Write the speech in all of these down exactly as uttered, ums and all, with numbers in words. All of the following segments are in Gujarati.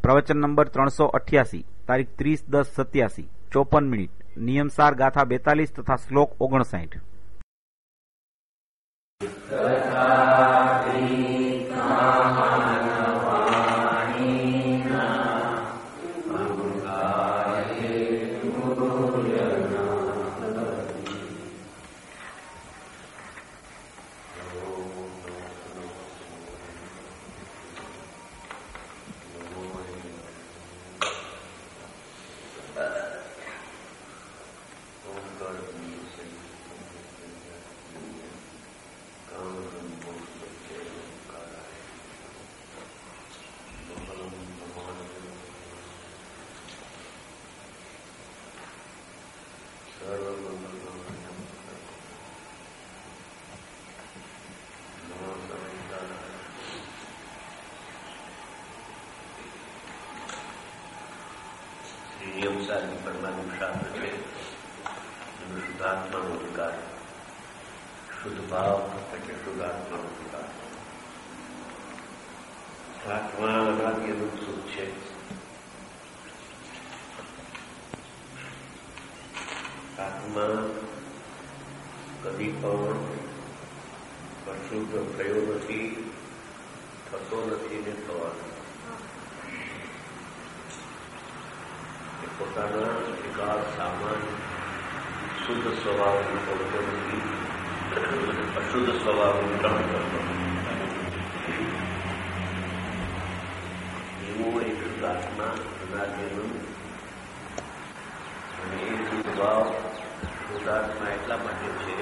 પ્રવચન નંબર ત્રણસો અઠ્યાસી, તારીખ ત્રીસ દસ સત્યાસી, ચોપન મિનિટ. નિયમસાર ગાથા બેતાલીસ તથા શ્લોક ઓગણસાઠ. નિયમસારની પરમાનું શાસ્ત્ર છે. એનો શુદ્ધાત્માનો અધિકાર, શુદ્ધ ભાવ એટલે શુદ્ધાત્માનો અધિકાર. આત્મા અનાદિ અનંત સુખ છે. આત્મા કદી પણ અશુદ્ધ થયો નથી, થતો નથી ને થવાનો. પોતાના વિકાર સામાન શુદ્ધ સ્વભાવનું પડતો નથી, અશુદ્ધ સ્વભાવનું ગ્રહણ કરતો નથી. એવો એક શુદ્ધાત્મા અનાદિનું, અને એ શુદ્ધ ભાવ શુદ્ધાત્મા એટલા માટે છે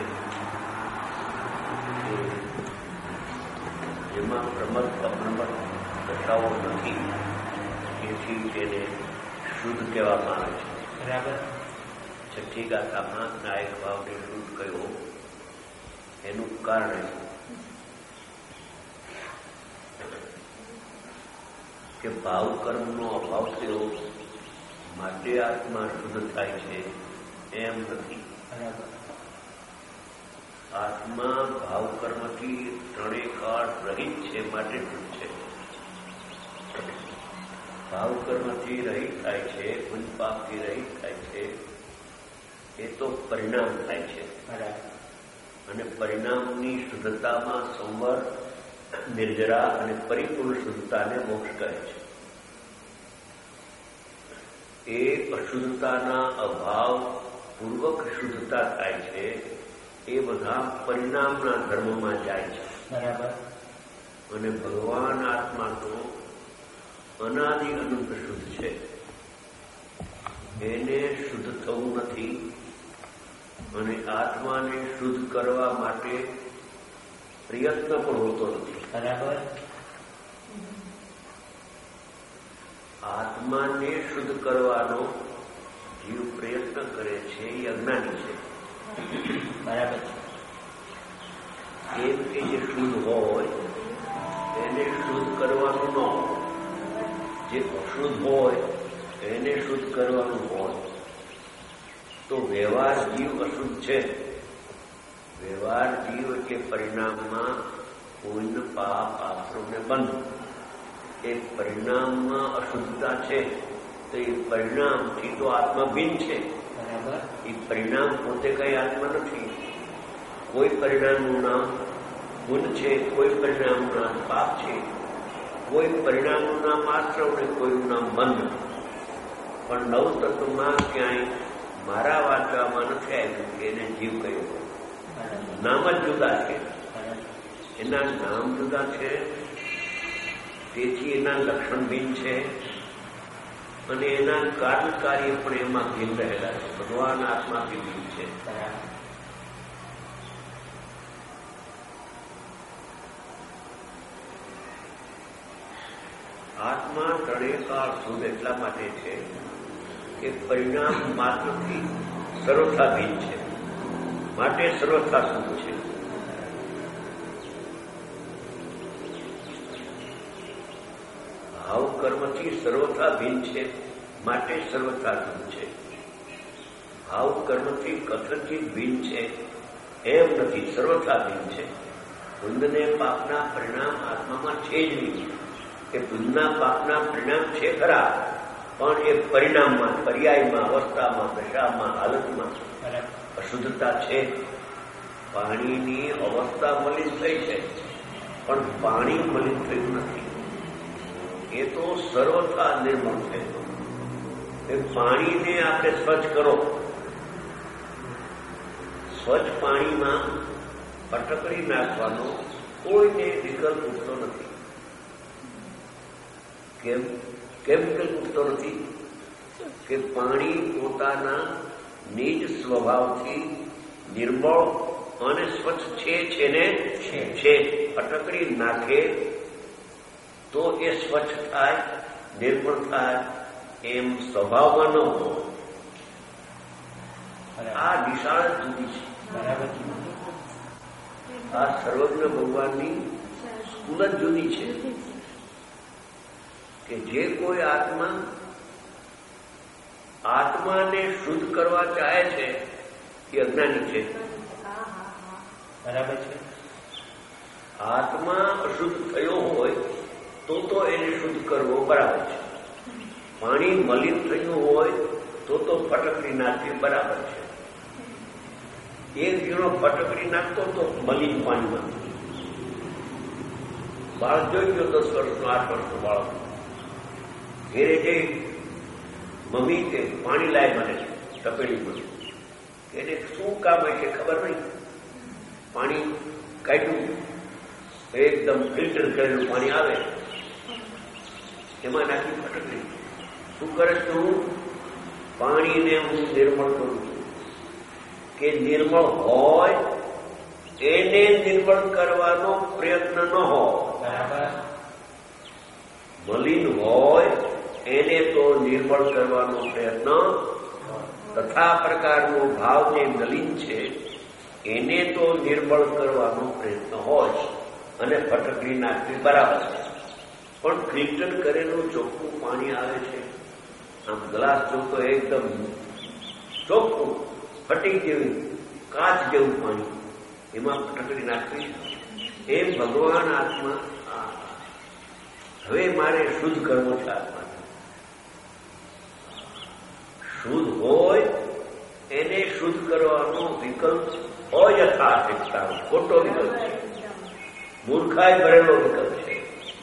કે જેમાં પ્રમદ અપ્રમદ દશાઓ નથી, એથી તેને શુદ્ધ કહેવામાં આવે છે. બરાબર. છઠ્ઠી ગાથામાં નાયક ભાવને શુદ્ધ કયો એનું કારણ કે ભાવ કર્મનો અભાવ થયો માટે આત્મા શુદ્ધ થાય છે એમ નથી. બરાબર. આત્મા ભાવ કર્મથી ત્રણેય કાળ રહિત છે માટે શુદ્ધ છે. ભાવ કર્મથી રહિત થાય છે, પુણ્ય પાપથી રહિત થાય છે, એ તો પરિણામ થાય છે. અને પરિણામની શુદ્ધતામાં સંવર, નિર્જરા અને પરિપૂર્ણ શુદ્ધતાને મોક્ષ કહે છે. એ અશુદ્ધતાના અભાવ પૂર્વક શુદ્ધતા થાય છે, એ બધા પરિણામના ધર્મમાં જાય છે. બરાબર. અને ભગવાન આત્મા તો અનાદિ અનંત શુદ્ધ છે. એને શુદ્ધ થવું નથી, અને આત્માને શુદ્ધ કરવા માટે પ્રયત્ન પણ હોતો નથી. બરાબર. આત્માને શુદ્ધ કરવાનો જીવ પ્રયત્ન કરે છે એ અજ્ઞાની છે. બરાબર. કેમ કે જે શુદ્ધ હોય એને શુદ્ધ કરવાનું ન હોય, જે અશુદ્ધ હોય એને શુદ્ધ કરવાનું હોય. તો વ્યવહાર જીવ અશુદ્ધ છે. વ્યવહાર જીવ કે પરિણામમાં પુણ્ય પાપ આશ્રમને બંધ, એ પરિણામમાં અશુદ્ધતા છે. તો એ પરિણામથી તો આત્મા ભિન્ન છે. બરાબર. એ પરિણામ પોતે કઈ આત્મા નથી. કોઈ પરિણામનું નામ પુણ્ય છે, કોઈ પરિણામનું નામ પાપ છે, કોઈ પરિણામનું નામ આશ્રમ ને કોઈનું નામ બંધ. પણ નવ તત્વમાં ક્યાંય મારા વાંચવામાં નથી આવ્યું કે એને જીવ કહ્યું. નામ જ જુદા છે, એના નામ જુદા છે, તેથી એના લક્ષણ ભિન્ન છે, અને એના કારણ કાર્ય પણ એમાં ભિન્ન રહેલા છે. ભગવાન આત્માથી ભિન્ન છે. આત્મા ત્રણેય કાળ શુદ્ધ એટલા માટે છે કે પરિણામ માત્રથી સર્વથા ભિન્ન છે, માટે સર્વથા શુદ્ધ છે. ભાવ કર્મથી સર્વથા ભિન્ન છે, માટે સર્વથા શુદ્ધ છે. ભાવ કર્મથી કથનથી ભિન્ન છે એમ નથી, સર્વથા ભિન્ન છે. પુણ્ય ને પાપના પરિણામ આત્મામાં છે જ નહીં. એ પુણ્યના પાપના પરિણામ છે ખરા, પણ એ પરિણામમાં, પર્યાયમાં, અવસ્થામાં, દશામાં, હાલતમાં અશુદ્ધતા છે. પાણીની અવસ્થા મલિન થઈ છે, પણ પાણી મલિન થયું નથી. એ તો સર્વથા નિર્મળ છે. એ પાણીને આપણે સ્વચ્છ કરો. સ્વચ્છ પાણીમાં ફટકડી નાખવાનો કોઈને વિકલ્પ ઉઠતો નથી. કેમ કેમ વિકલ્પ ઉઠતો નથી? કે પાણી પોતાના નિજ સ્વભાવથી નિર્મળ અને સ્વચ્છ છે છે ને છે. ફટકડી નાખે તો એ સ્વચ્છ થાય, નિર્મળ થાય, એમ સ્વભાવમાં ન હોય. આ દિશા જુદી છે. આ સર્વજ્ઞ ભગવાનની સ્કૂલ જ જુદી છે. કે જે કોઈ આત્મા આત્માને શુદ્ધ કરવા ચાહે છે એ અજ્ઞાની છે. બરાબર છે. આત્મા અશુદ્ધ થયો હોય તો તો એને શુદ્ધ કરવો બરાબર છે. પાણી મલિન થયું હોય તો તો ફટકડી નાખવી બરાબર છે. એક જણો ફટકડી નાખતો તો મલિન પાણીમાં. બાળક જોઈ ગયો દસ વર્ષનું, આઠ વર્ષનું બાળક ઘેરે જઈ મમ્મી કે પાણી લાય મને તપેલીમાં. એને શું કામ હોય છે ખબર નહીં. પાણી કાઢ્યું, એકદમ ફિલ્ટર કરેલું પાણી આવે, એમાં નાખી ફટકડી. શું કરે છું? પાણીને હું નિર્મળ કરું છું. કે નિર્મળ હોય એને નિર્મળ કરવાનો પ્રયત્ન ન હોય. મલિન હોય એને તો નિર્મળ કરવાનો પ્રયત્ન, તથા પ્રકારનો ભાવ જે મલિન છે એને તો નિર્મળ કરવાનો પ્રયત્ન હોય અને ફટકડી નાખવી બરાબર છે. પણ ફિલ્ટર કરેલું ચોખ્ખું પાણી આવે છે, આમ ગ્લાસ ચોખ્ખો એકદમ ચોખ્ખું ફટી જેવું કાચ જેવું પાણી, એમાં ફટકડી નાખવી. એમ ભગવાન આત્મા હવે મારે શુદ્ધ કરવો છે. આત્મા શુદ્ધ હોય એને શુદ્ધ કરવાનો વિકલ્પ અયથાર્થિકતા, ખોટો વિકલ્પ છે, મૂર્ખાઈ ભરેલો વિકલ્પ છે.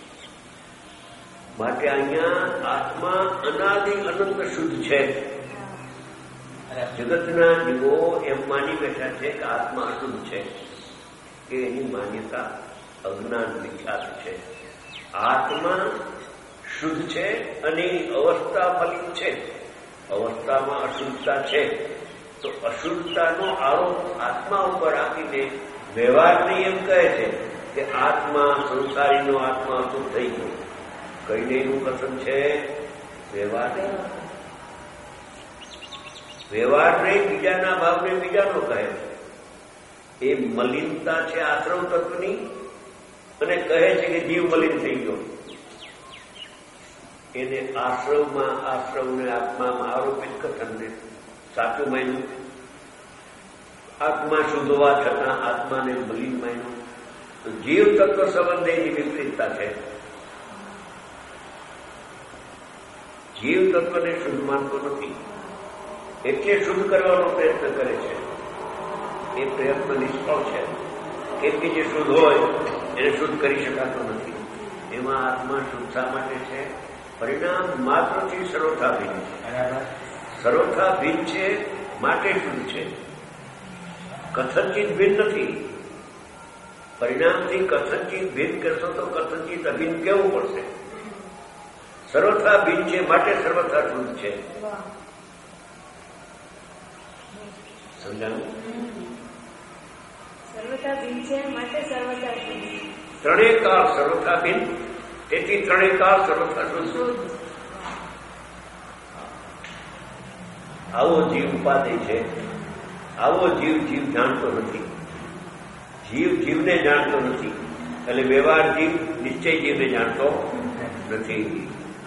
માટે અહીંયા આત્મા અનાદિ અનંત શુદ્ધ છે. જગતના જીવો એમ માની બેઠા છે કે આત્મા અશુદ્ધ છે, કે એની માન્યતા અજ્ઞાન વિખ્યાત છે. આત્મા શુદ્ધ છે અને અવસ્થા મલિન છે. અવસ્થામાં અશુદ્ધતા છે, તો અશુદ્ધતાનો આરોપ આત્મા ઉપર આપીને વ્યવહારની એમ કહે છે કે આત્મા, સંસારીનો આત્મા અશુદ્ધ થઈ ગયો. કઈને એનું કથન છે? વ્યવહાર વ્યવહારને બીજાના ભાવને બીજાનો કહે. એ મલિનતા છે આશ્રવ તત્વની, અને કહે છે કે જીવ મલિન થઈ ગયો. એને આશ્રવમાં, આશ્રવને આત્મામાં આરોપિત કથનને સાચું માન્યું. આત્મા શુદ્ધ હોવા છતાં આત્માને મલિન માન્યું. તો જીવ તત્વ સંબંધેની વિપરીતતા છે. જીવ તત્વને શુદ્ધ માનતો નથી, એટલે શુદ્ધ કરવાનો પ્રયત્ન કરે છે. એ પ્રયત્ન નિષ્ફળ છે, કેમ કે જે શુદ્ધ હોય એને શુદ્ધ કરી શકાતો નથી. એમાં આત્મા શુદ્ધ શા માટે છે? પરિણામ માત્રથી સર્વથા ભિન્ન છે. સર્વથા ભિન્ન છે માટે શુદ્ધ છે, કથનચિત ભિન્ન નથી. પરિણામથી કથનચિત ભિન્ન કરશો તો કથનચિત અભિન્ન કેવું પડશે? સર્વથા ભિન્ન છે માટે સર્વથા શુદ્ધ છે. સમજાયું? સર્વથા ભિન્ન છે માટે સર્વથા શુદ્ધ. ત્રણેય કાળ સર્વથા ભિન્ન, તેથી ત્રણેય કાળ સર્વથા શુદ્ધ. આવો જીવ ઉપાધિ છે. આવો જીવ જીવ જાણતો નથી. જીવ જીવને જાણતો નથી, એટલે વ્યવહાર જીવ નિશ્ચય જીવને જાણતો નથી.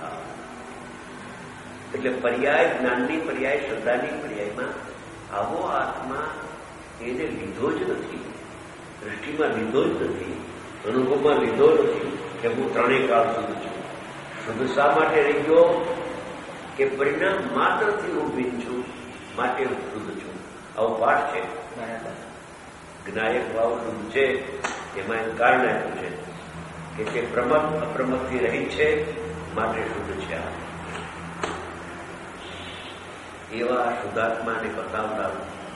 એટલે પર્યાય જ્ઞાનની, પર્યાય શ્રદ્ધાની, પર્યાયમાં આવો આત્મા એને લીધો જ નથી, દૃષ્ટિમાં લીધો જ નથી, અનુભવમાં લીધો નથી કે હું ત્રણેય કાળ સુધી છું. શુદ્ધ શા માટે રહી ગયો કે પરિણામ માત્રથી હું ભિન્ન છું, માટે હું શુદ્ધ છું. આવો પાઠ છે. જ્ઞાયક ભાવ શુદ્ધ છે એમાં એનું કારણ આપ્યું છે કે તે પ્રમત અપ્રમતથી રહી છે માટે શુદ્ધ છે. એવા શુદ્ધાત્માને બતાવતા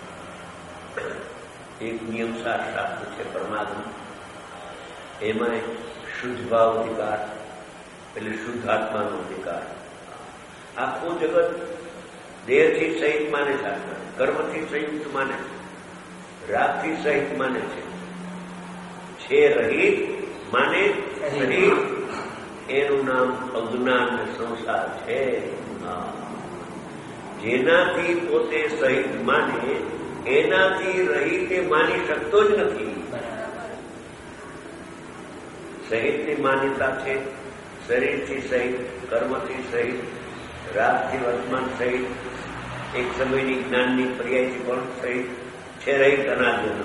એક નિયમસાર શાસ્ત્ર છે પરમાત્મ. એમાં શુદ્ધ ભાવ અધિકાર એટલે શુદ્ધ આત્માનો અધિકાર. આખું જગત દેહથી સહિત માને છે, આત્મા કર્મથી સંયુક્ત માને છે, રાગથી સહિત માને છે, છે રહિત માને રહિત. એનું નામ અજ્ઞાન સંસાર છે. જેનાથી પોતે સહિત માને એનાથી રહિત એ માની શકતો જ નથી. સહિતની માન્યતા છે, શરીરથી સહિત, કર્મથી સહિત, રાગથી વર્તમાન સહિત, એક સમયની જ્ઞાનની પર્યાયથી પણ સહિત છે રહિત અનાજન.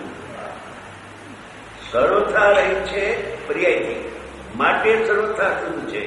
સર્વથા રહિત છે પર્યાયથી, માટે સર્વથા શુદ્ધ છે.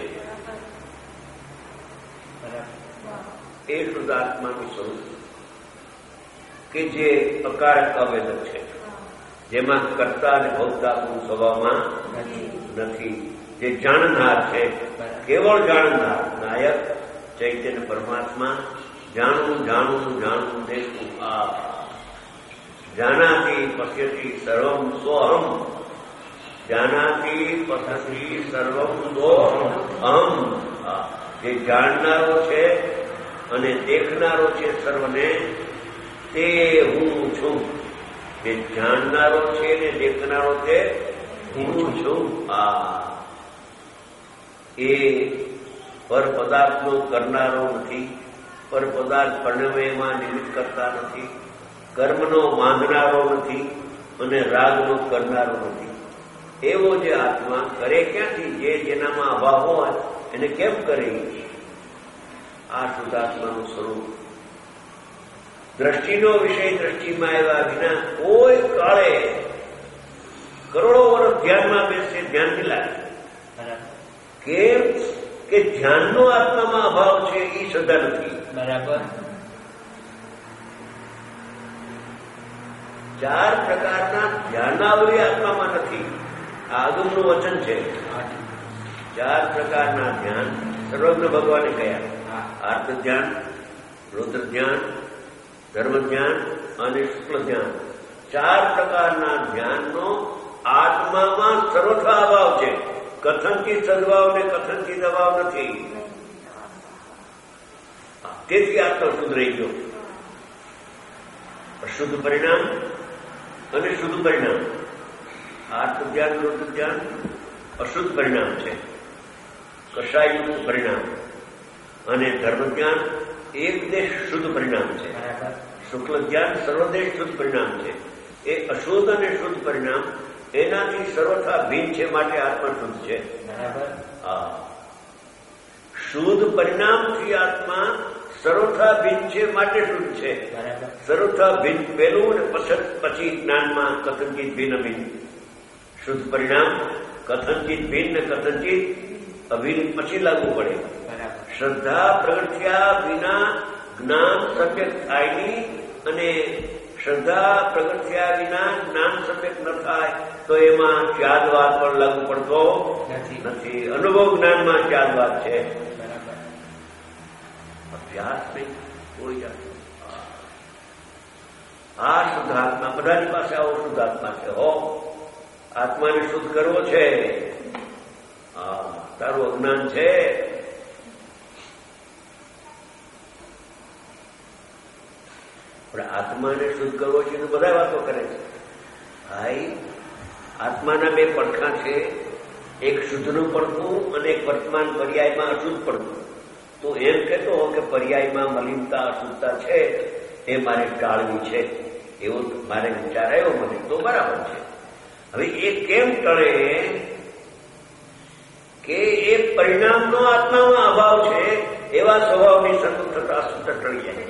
એ શુદ્ધ આત્માનું સ્વરૂપ કે જે અકારક અવેદક છે, જેમાં કર્તા અને ભોગતાનું સ્વભાવમાં નથી, જે જાણનાર છે, કેવળ જાણનાર નાયક ચૈતન્ય પરમાત્મા. જાણવું જાણવું જાણવું દેખું આ જાનાથી પશ્યતિ સર્વમ સોહમ. જાનાથી પશ્યતિ સર્વમ સોહમ અહમ. જે જાણનારો છે અને દેખનારો છે સર્વને, તે હું છું. જે જાણનારો છે ને દેખનારો તે હું છું. આ એ પર પદાર્થનો કરનારો નથી, પર પદાર્થ પરિણમેમાં નિમિત્ત કરતા નથી, કર્મનો માંગનારો નથી અને રાગનો કરનારો નથી. એવો જે આત્મા કરે ક્યાંથી? જે જેનામાં અભાવ હોય એને કેમ કરે? આ શુદ્ધાત્માનું સ્વરૂપ. દ્રષ્ટિનો વિષય દ્રષ્ટિમાં આવ્યા વિના કોઈ કાળે કરોડો વર્ષ ધ્યાનમાં બેસે ધ્યાન નહીં લાગે. કેમ કે ધ્યાનનો આત્મામાં અભાવ છે એ શ્રદ્ધા નથી. બરાબર. ચાર પ્રકારના ધ્યાનાવલી આત્મામાં નથી. આ અદુમનું વચન છે. ચાર પ્રકારના ધ્યાન સર્વજ્ઞ ભગવાને કયા? આર્ત ધ્યાન, રુદ્ર ધ્યાન, ધર્મ ધ્યાન અને શુક્લ ધ્યાન. ચાર પ્રકારના ધ્યાનનો આત્મામાં સર્વથા અભાવ છે. કથનથી સદભાવ ને કથનથી દબાવ નથી. તેથી આત્મા શુદ્ધ રહી ગયો. અશુદ્ધ પરિણામ અને શુદ્ધ પરિણામ. આર્ત ધ્યાન, રુદ્ર ધ્યાન અશુદ્ધ પરિણામ છે, કષાયુક્ત પરિણામ. અને ધર્મ ધ્યાન એક દેશ શુદ્ધ પરિણામ છે. શુક્લ ધ્યાન સર્વદેશ શુદ્ધ પરિણામ છે. એ અશુદ્ધ અને શુદ્ધ પરિણામ એનાથી સર્વથા ભિન્ન છે, માટે આત્મા શુદ્ધ છે. હા, શુદ્ધ પરિણામથી આત્મા સર્વથા ભિન્ન છે માટે શુદ્ધ છે. સર્વથા ભિન્ન પહેલું ને પછી જ્ઞાનમાં કથનચિત ભિન્ન ભિન્ન. શુદ્ધ પરિણામ કથનચિત ભિન્ન કથનચિત અભિન્ન પછી લાગુ પડે. શ્રદ્ધા પ્રગટ થયા વિના જ્ઞાન સમ્યક થાય નહીં, અને શ્રદ્ધા પ્રગટ થયા વિના જ્ઞાન સમ્યક ન થાય તો એમાં ત્યાગવાદ પણ લાગુ પડતો નથી. અનુભવ જ્ઞાનમાં ત્યાગવાદ છે, અભ્યાસ નહીં કોઈ જાત. આ શુદ્ધાત્મા બધાની પાસે આવો શુદ્ધાત્મા છે. હો, આત્માને શુદ્ધ કરવો છે. હા, તારું અજ્ઞાન છે. પણ આત્માને શુદ્ધ કરવો છે તો બધા વાતો કરે છે. ભાઈ, આત્માના બે પડખા છે, એક શુદ્ધનું પડખું અને એક વર્તમાન પર્યાયમાં અશુદ્ધ પડખું. તો એમ કહેતો હો કે પર્યાયમાં મલિનતા અશુદ્ધતા છે એ મારે ટાળવી છે, એવો મારે વિચાર આવ્યો મને, તો બરાબર છે. હવે એ કેમ ટળે? કે એ પરિણામનો આત્મામાં અભાવ છે, એવા સ્વભાવની સન્મુખ થતા અશુદ્ધ ટળી જાય.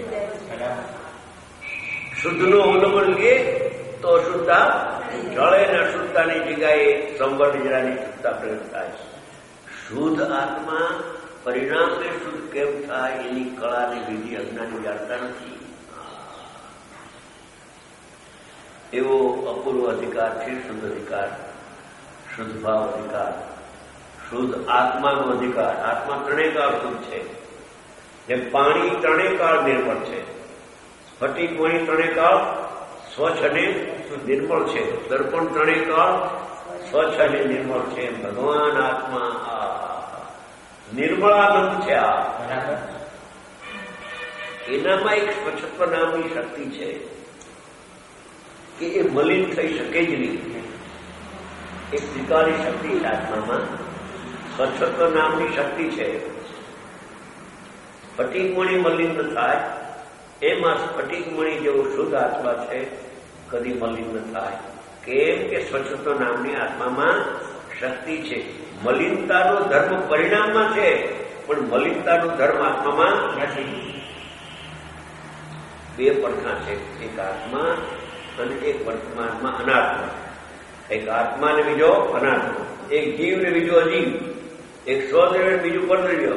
શુદ્ધનો અવલંબન લે તો અશુદ્ધતા ટળે ને અશુદ્ધતાની જગ્યાએ સંવર્ણ જરાની શુદ્ધતા પ્રગટ થાય. શુદ્ધ આત્મા પરિણામને શુદ્ધ કેમ થાય એની કળાની વિધિ અજ્ઞાની જાણતા નથી. એવો અપૂર્વ અધિકાર છે શુદ્ધ અધિકાર, શુદ્ધ ભાવ અધિકાર, શુદ્ધ આત્માનો અધિકાર. આત્મા ત્રણેય કાળ શુદ્ધ છે. જેમ પાણી ત્રણેય કાળ નિર્મળ છે, સ્ફટિક મણી ત્રણેય કાળ સ્વચ્છ અને નિર્મળ છે, દર્પણ ત્રણેય કાળ સ્વચ્છ અને નિર્મળ છે. ભગવાન આત્મા આ નિર્મળાનંદ છે. આ એનામાં એક સ્વચ્છત્વ નામની શક્તિ છે કે એ મલિન થઈ શકે જ નહીં. એક ત્રિકાળી શક્તિ છે આત્મામાં, સ્વચ્છત્વ નામની શક્તિ છે. સ્ફટિકમણી મલિન ન થાય, એમાં સ્ફટિકમણી જેવો શુદ્ધ આત્મા છે, કદી મલિન ન થાય. કેમ કે સ્વચ્છત્વ નામની આત્મામાં શક્તિ છે. મલિનતાનો ધર્મ પરિણામમાં છે, પણ મલિનતાનો ધર્મ આત્મામાં નથી. બે પડખા છે, એક આત્મા અને એક વર્તમાનમાં અનાત્મા. એક આત્મા ને બીજો અનાત્મા, એક જીવ ને બીજો અજીવ, એક સ્વદ્રવ્ય ને બીજું પરદ્રવ્ય.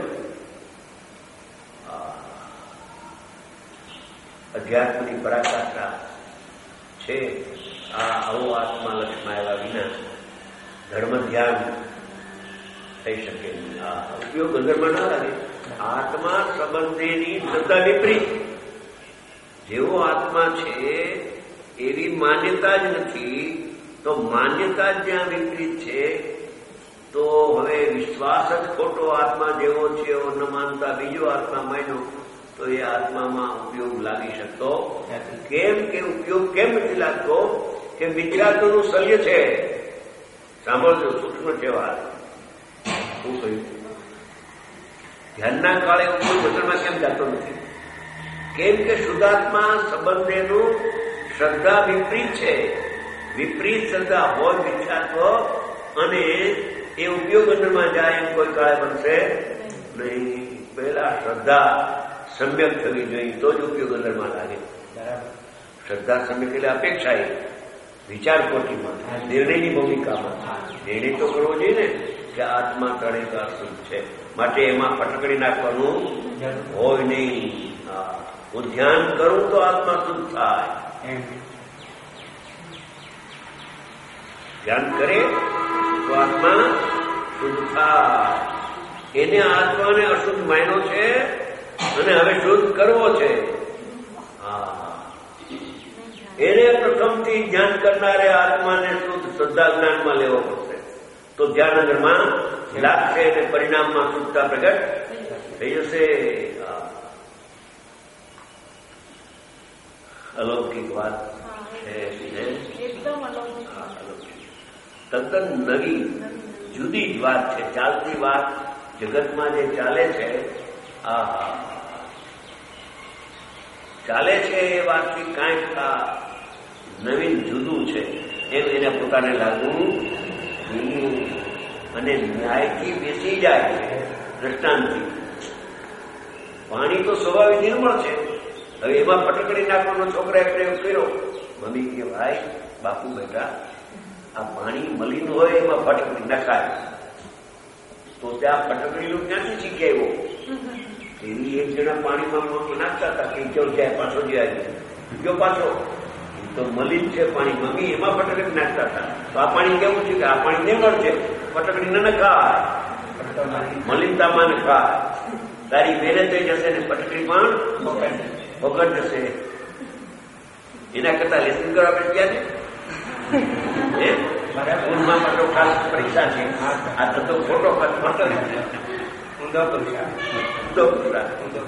અધ્યાત્મની પરાકાષ્ઠા છે. આ આવો આત્મા લક્ષ્યમાં આવ્યા વિના ધર્મ ધ્યાન થઈ શકે નહીં. આ ઉપયોગ અંદરમાં ના લાગે. આત્મા સંબંધેની સદા વિપરીત. જેવો આત્મા છે એવી માન્યતા જ નથી, તો માન્યતા જ જ્યાં વિપરીત છે તો હવે વિશ્વાસ જ ખોટો આત્મા જેવો છે એવો ન માનતા બીજો આત્મા માન્યો તો એ આત્મામાં ઉપયોગ લાગી શકતો કેમ કે ઉપયોગ કેમ નથી લાગતો કે મિથ્યાત્વનું શલ્ય છે. સાંભળજો, સૂક્ષ્મ છે વાત. શું કહ્યું? ધ્યાનના કાળે ઉપયોગ વચનમાં કેમ જાતો નથી? કેમ કે શુદ્ધાત્મા સંબંધેનું શ્રદ્ધા વિપરીત છે. વિપરીત શ્રદ્ધા હોય મિથ્યાત્વ અને એ ઉપયોગ અંદરમાં જાય એમ કોઈ કાળે બનશે નહીં. પહેલા શ્રદ્ધા સમ્યક થવી જોઈએ તો જ ઉપયોગ અંદરમાં લાગે. શ્રદ્ધા સમ્યક એટલે અપેક્ષા એ વિચાર કોટીમાં, નિર્ણયની ભૂમિકામાં નિર્ણય તો કરવો જોઈએ ને કે આત્મા ત્રણેય શુદ્ધ છે, માટે એમાં ફટકડી નાખવાનું હોય નહીં. હું ધ્યાન કરું તો આત્મા શુદ્ધ થાય. ધ્યાન કરે તો આત્મા શુદ્ધ થાય. એને આત્માને અશુદ્ધ માન્યો છે અને હવે શુદ્ધ કરવો છે. હા, એને પ્રથમથી ધ્યાન કરનારે આત્માને શુદ્ધ શ્રદ્ધા જ્ઞાનમાં લેવો પડશે તો ધ્યાન અંદરમાં લાગશે અને પરિણામમાં શુદ્ધતા પ્રગટ થઈ જશે. અલૌકિક વાત છે, તદ્દન નવી જુદી જ વાત છે. ચાલતી વાત જગતમાં જે ચાલે છે, આ ચાલે છે એ વાતથી કાંઈક આ નવીન જુદું છે એમ એને પોતાને લાગવું અને ન્યાયથી બેસી જાય છે. દ્રષ્ટાંતથી પાણી તો સ્વાભાવિક નિર્મળ છે, હવે એમાં ફટકડી નાખવાનો છોકરાએ પ્રયોગ કર્યો. મમ્મી કે ભાઈ બાપુ બેટા આ પાણી મલિન હોય એમાં ફટકડી નખાય તો ત્યાં ફટકડીનું ક્યાંથી શીખી આવ્યો? એવી એક જણા પાણીમાં નાખતા હતા કે કેવું જાય પાછો જાય ગયો પાછો તો મલિન છે પાણી, મમ્મી એમાં ફટકડી નાખતા હતા. તો આ પાણી કેવું છે કે આ પાણી નિર્મળ છે, ફટકડી ન નખાય, મલિનતામાં નખાય. તારી બેને થઈ જશે ને ફટકડી પણ વગર જશે. એના કરતા લેસન કરવા આપણે ક્યાં છે? સ્કૂલમાં પાછો ખાસ પરીક્ષા છે. આ તો ખોટો ઊંધો પરીક્ષા ઊંધો ઊંધો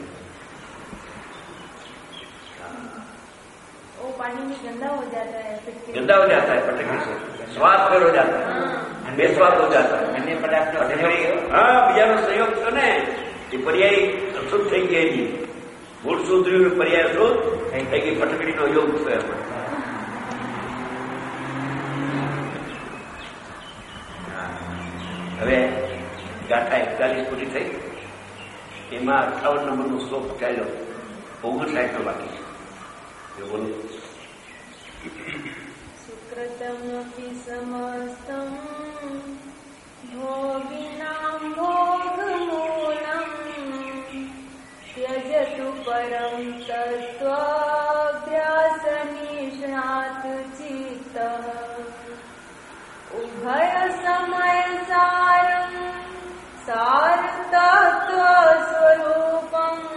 पानी में गंदा हो जाता है, गंदा हो जाता है फटकड़ी से, स्वाद पर हो जाता है, बेस्वाद हो जाता है. अन्य पदार्थ हाँ બીજાનો સંયોગ છે ને એ પર્યાય અશુદ્ધ થઈ ગયેલી, મૂળ સુધર્યું પર્યાય શુદ્ધ થઈ ગઈ, ફટકડીનો યોગ થયો. હવે ગાંઠા એકતાલીસ પૂરી થઈ, એમાં અઠાવન નંબરનો શ્લોક ચાલ્યો, ઓગણસાઠ નો બાકી છે. બોલો. સુકૃતમપી સમસ્તમ ભોગિનામ ભોગમૂલમ भजतु परं तत्त्वाभ्यासनिष्णात चित्तः उभय समय सारं सारतत्त्वस्वरूपम्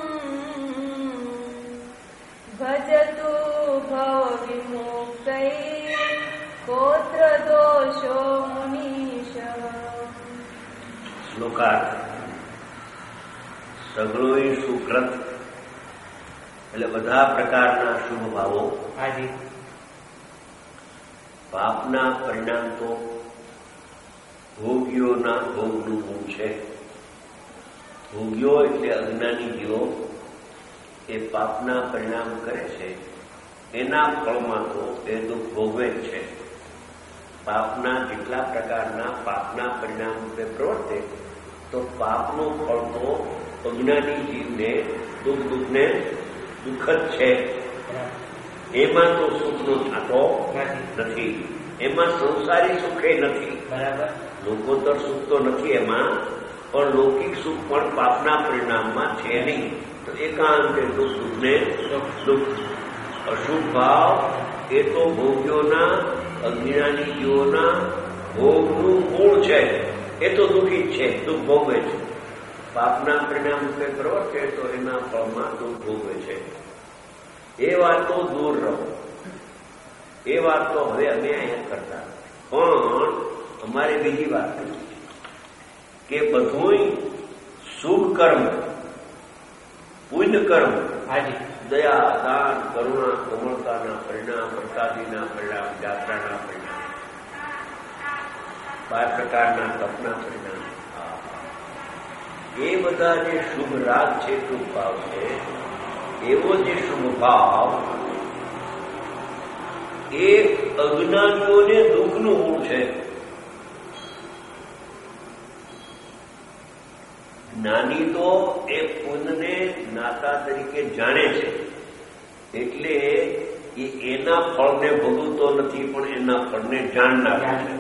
भजतु भव विमुक्तैः कोत्र दोषो मुनीशः। શ્લોકાર્થ. સગળોય સુકૃત એટલે બધા પ્રકારના શુભ ભાવો પાપના પરિણામ તો ભોગ્યોના ભોગનું ગુણ છે. ભોગ્યો એટલે અજ્ઞાની જીવો એ પાપના પરિણામ કરે છે, એના ફળમાં તો એ દુઃખ ભોગવે જ છે. પાપના જેટલા પ્રકારના પાપના પરિણામ રૂપે પ્રવર્તે તો પાપનું ફળ તો અજ્ઞાની જીવને દુઃખ દુઃખને દુઃખ જ છે. એમાં તો સુખનો થાતો નથી, એમાં સંસારી સુખે નથી. લોકોતર સુખ તો નથી એમાં, પણ લૌકિક સુખ પણ પાપના પરિણામમાં છે નહીં. તો એકાંતે દુઃખ દુઃખને દુઃખ. અશુભ ભાવ એ તો ભોગ્યોના અજ્ઞાની જીવોના ભોગનું મૂળ છે. એ તો દુઃખી જ છે, દુઃખ ભોગવે છે. પાપના પરિણામ રૂપે પ્રવર્તે તો એના ફળમાં દુઃખ ભોગવે છે. એ વાતો દૂર રહો. એ વાત તો હવે અમે અહીંયા કરતા, પણ અમારે બીજી વાત કે બધું શુભ કર્મ, પુણ્ય કર્મ, દયા, દાન, કરુણા, કોમળતાના પરિણામ, પ્રસાદીના પરિણામ, જાત્રાના પરિણામ, બાર પ્રકારના તપના પરિણામ, એ બધા જે શુભ રાગ છે, શુભ ભાવ છે, એવો જે શુભ ભાવ એ અજ્ઞાનીઓને દુઃખનું મૂળ છે. જ્ઞાની તો એ પુણ્યને જ્ઞાતા તરીકે જાણે છે, એટલે એ એના ફળને ભોગવતો નથી, પણ એના ફળને જાણનાર છે.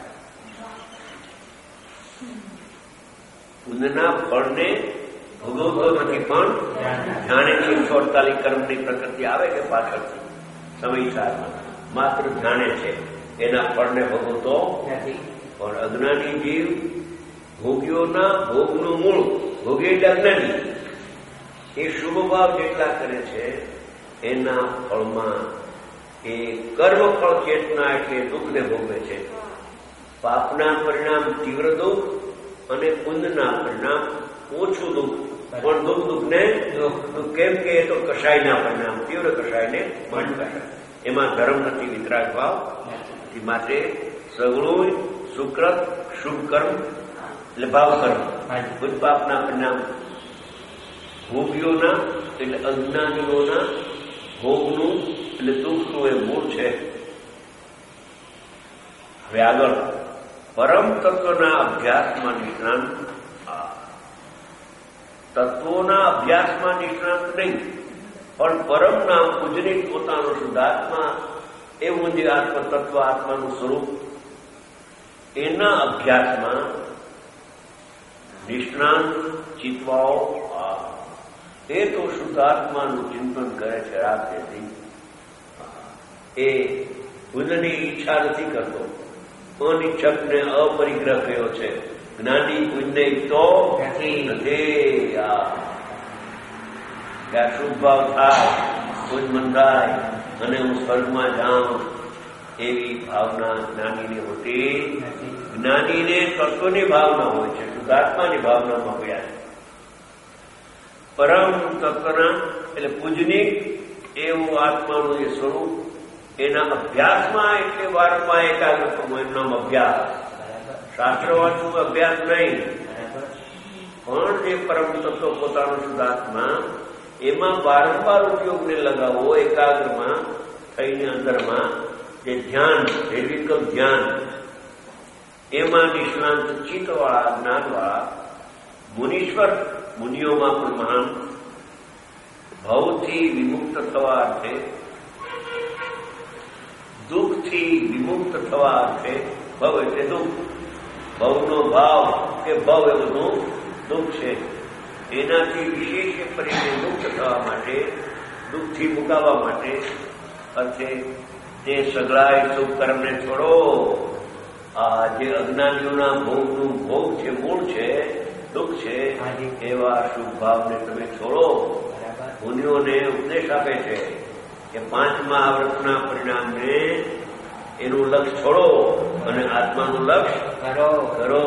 પુણ્યના ફળને ભોગવતો નથી, પણ જાણે છે. એકસો અડતાલીસ કર્મની પ્રકૃતિ આવે કે પાછળથી સમયસારમાં માત્ર જાણે છે, એના ફળને ભોગવતો નથી. પણ અજ્ઞાની જીવ ભોગ્યોના ભોગનું મૂળ, ભોગે એટલે અજ્ઞાની, એ શુભ ભાવ જેટલા કરે છે એના ફળમાં એ કર્મ ફળ ચેતના એટલે દુઃખને ભોગવે છે. પાપના પરિણામ તીવ્ર દુઃખ અને પુણ્યના પરિણામ ઓછું દુઃખ, પણ દુઃખ દુઃખને દુઃખ. કેમ કે એ તો કષાયના પરિણામ, તીવ્ર કષાયને બંધ કરે. એમાં ધર્મ નથી, વિતરાગ ભાવ. માટે સગળું સુકૃત શુભ કર્મ એટલે ભાવ કર્મ, ખુદ પાપના પરિણામ ભોગીઓના એટલે અજ્ઞાનીઓના ભોગનું એટલે દુઃખનું એ મૂળ છે. હવે આગળ પરમ તત્વના અભ્યાસમાં નિષ્ણાંત, તત્વોના અભ્યાસમાં નિષ્ણાંત નહીં, પણ પરમ નામ પૂજનિક પોતાનું શુદ્ધાત્મા એવું જે આત્મતત્વ આત્માનું સ્વરૂપ એના અભ્યાસમાં નિષ્ણાંત ચિતવાઓ એ તો શુદ્ધાત્માનું ચિંતન કરે છે રાત્રેથી. એ પુણ્યની ઈચ્છા નથી કરતો, અનિચ્છકને અપરિગ્રહ કયો છે. જ્ઞાની પુણ્ય તો નથી. આ શુભ ભાવ થાય, પુણ્ય બંધાય અને હું સ્વર્ગમાં જાઉં એવી ભાવના જ્ઞાનીને હોતી. જ્ઞાનીને તત્વની ભાવના હોય છે, શુદ્ધાત્માની ભાવનામાં ગયા છે. પરમ તત્વના એટલે પૂજનિક એવું આત્માનું એ સ્વરૂપ એના અભ્યાસમાં એટલે વારંવાર એકાગ્ર થવું, એમનો અભ્યાસ. શાસ્ત્ર વાંચવું અભ્યાસ નહીં, પણ જે પરમ તત્વ પોતાનું શુદ્ધાત્મા એમાં વારંવાર ઉપયોગને લગાવવો, એકાગ્રમાં થઈને અંદરમાં જે ધ્યાન, નિર્વિકલ્પ ધ્યાન, એમાં નિષ્ણાંત ચિત્તવાળા જ્ઞાનવાળા મુનીશ્વર, મુનિઓમાં પણ મહાન, ભવથી વિમુક્ત થવા અર્થે, દુઃખથી વિમુક્ત થવા અર્થે, ભવ એટલે દુઃખ, ભવનો ભાવ કે ભવ એ બધું દુઃખ છે. એનાથી વિશેષ કરીને મુક્ત થવા માટે, દુઃખથી મુકાવવા માટે અર્થે તે સગળાય શુભ કર્મને છોડો. આ જે અજ્ઞાનીઓના ભોગનું ભોગ છે, મૂળ છે, દુઃખ છે, એવા શુભ ભાવને તમે છોડો. મુનિઓને ઉપદેશ આપે છે કે પાંચમા આવૃતના પરિણામને એનું લક્ષ્ય છોડો અને આત્માનું લક્ષ્ય કરો કરો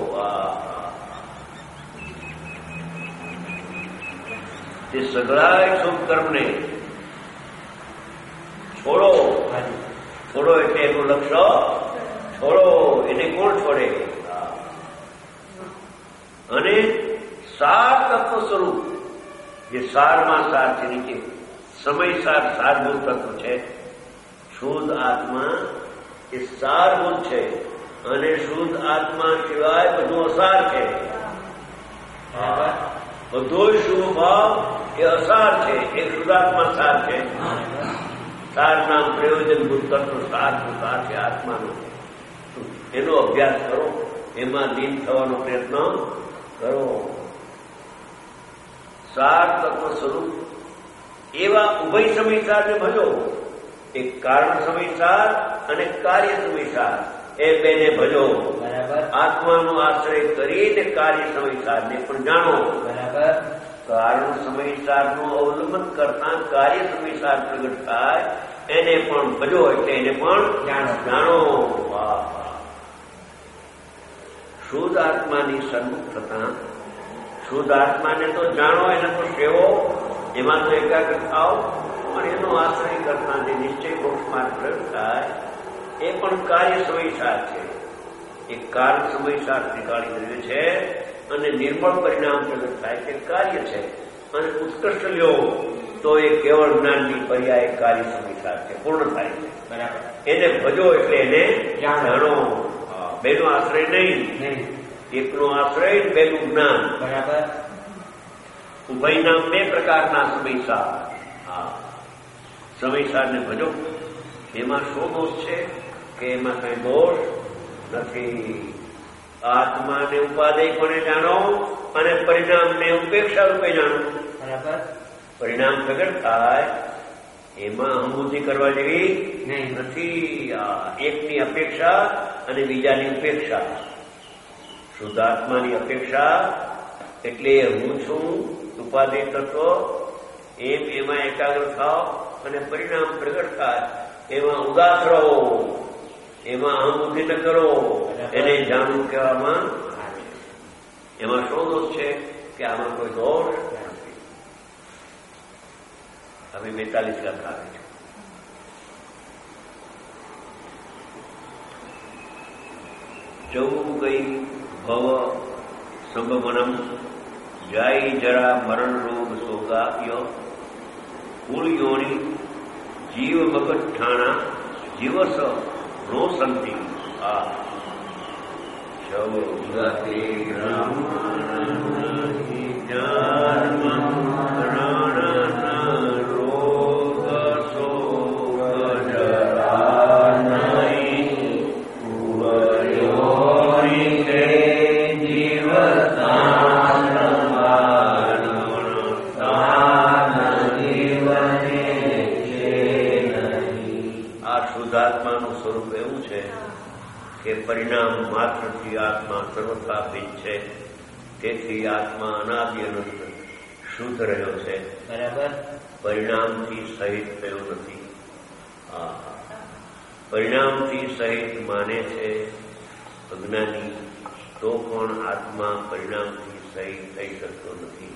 તે સગળાય શુભ કર્મને છોડો. છોડો એટલે એનું લક્ષ્ય છોડો. એને કોણ છોડે? અને સાર તત્વ સ્વરૂપ, જે સારમાં સાર છે, નીચે સમય સાર સારભૂત તત્વ છે. શુદ્ધ આત્મા એ સારભૂત છે અને શુદ્ધ આત્મા સિવાય બધું અસાર છે. બધો શુભ ભાવ એ અસાર છે. એક શુદ્ધાત્મા સાર છે. સાર નામ પ્રયોજનભૂત તત્વ સારભૂત સાર છે આત્માનો. એનો અભ્યાસ કરો, એમાં લીન થવાનો પ્રયત્ન કરો. સાર તત્વ સ્વરૂપ એવા ઉભય સમયસારને ભજો. એક કારણ સમયસાર અને કાર્ય સમયસાર, એ બેને ભજો. આત્માનો આશ્રય કરીને કાર્ય સમયસારને પણ જાણો. કારણ સમયસારનું અવલંબન કરતા કાર્ય સમયસાર પ્રગટ થાય, એને પણ ભજો એટલે એને પણ જાણો. શુદ્ધ આત્માની સન્મુખ થતા શુદ્ધ આત્માને તો જાણો, એને તો સેવો, એમાં તો એકાગ્ર થાવ. પણ એનો આશ્રય કરતા જે નિશ્ચય મોક્ષમાં પ્રયોગ થાય એ પણ કાર્ય સમયસાર છે. એ કારણ સમયસાર નીકાળી રહ્યો છે અને નિર્મળ પરિણામ પ્રગટ થાય તે કાર્ય છે. અને ઉત્કૃષ્ટ લ્યો તો એ કેવળ જ્ઞાનની પર્યાય કાર્ય સમયસાર છે, પૂર્ણ થાય છે. બરાબર. એને ભજો એટલે એને જાણો. બેનો આશ્રય નહીં, એકનો આશ્રય, બેનું જ્ઞાન. બરાબર. ઉભયના બે પ્રકારના સમયસાર. હા, સમયસારને ભજો. એમાં શું દોષ છે કે એમાં કઈ દોષ નથી. આત્માને ઉપાદેયપણે જાણો અને પરિણામને ઉપેક્ષા રૂપે જાણો. બરાબર. પરિણામ પ્રગટ થાય એમાં અહંબુદ્ધિ કરવા જેવી નથી. એકની અપેક્ષા અને બીજાની ઉપેક્ષા. શુદ્ધાત્માની અપેક્ષા એટલે હું છું ઉપાદેય તત્વ, એમ એમાં એકાગ્ર થાવ અને પરિણામ પ્રગટ થાય એમાં ઉદાસ રહો. એમાં અહંબુદ્ધિ ન કરો. એને જાણવું કહેવામાં આવે. એમાં શું દોષ છે કે આમાં કોઈ દોષ નથી. હવે બેતાલીસ ગાથા આવે છે. ચૌ ગઈ ભવ સંભવનમ જાય જરા મરણ રોગ સોગાય કુળ યોની જીવ મગજ ઠાણા જીવસ નો સંતિ. આ ચૌ ગતિ પરિણામ માત્રથી આત્મા સર્વથા ભિન્ન છે. તેથી આત્મા અનાદિ અનંત શુદ્ધ રહ્યો છે. બરાબર. પરિણામથી સહિત થયો નથી. પરિણામથી સહિત માને છે અજ્ઞાની, તો પણ આત્મા પરિણામથી સહિત થઈ શકતો નથી.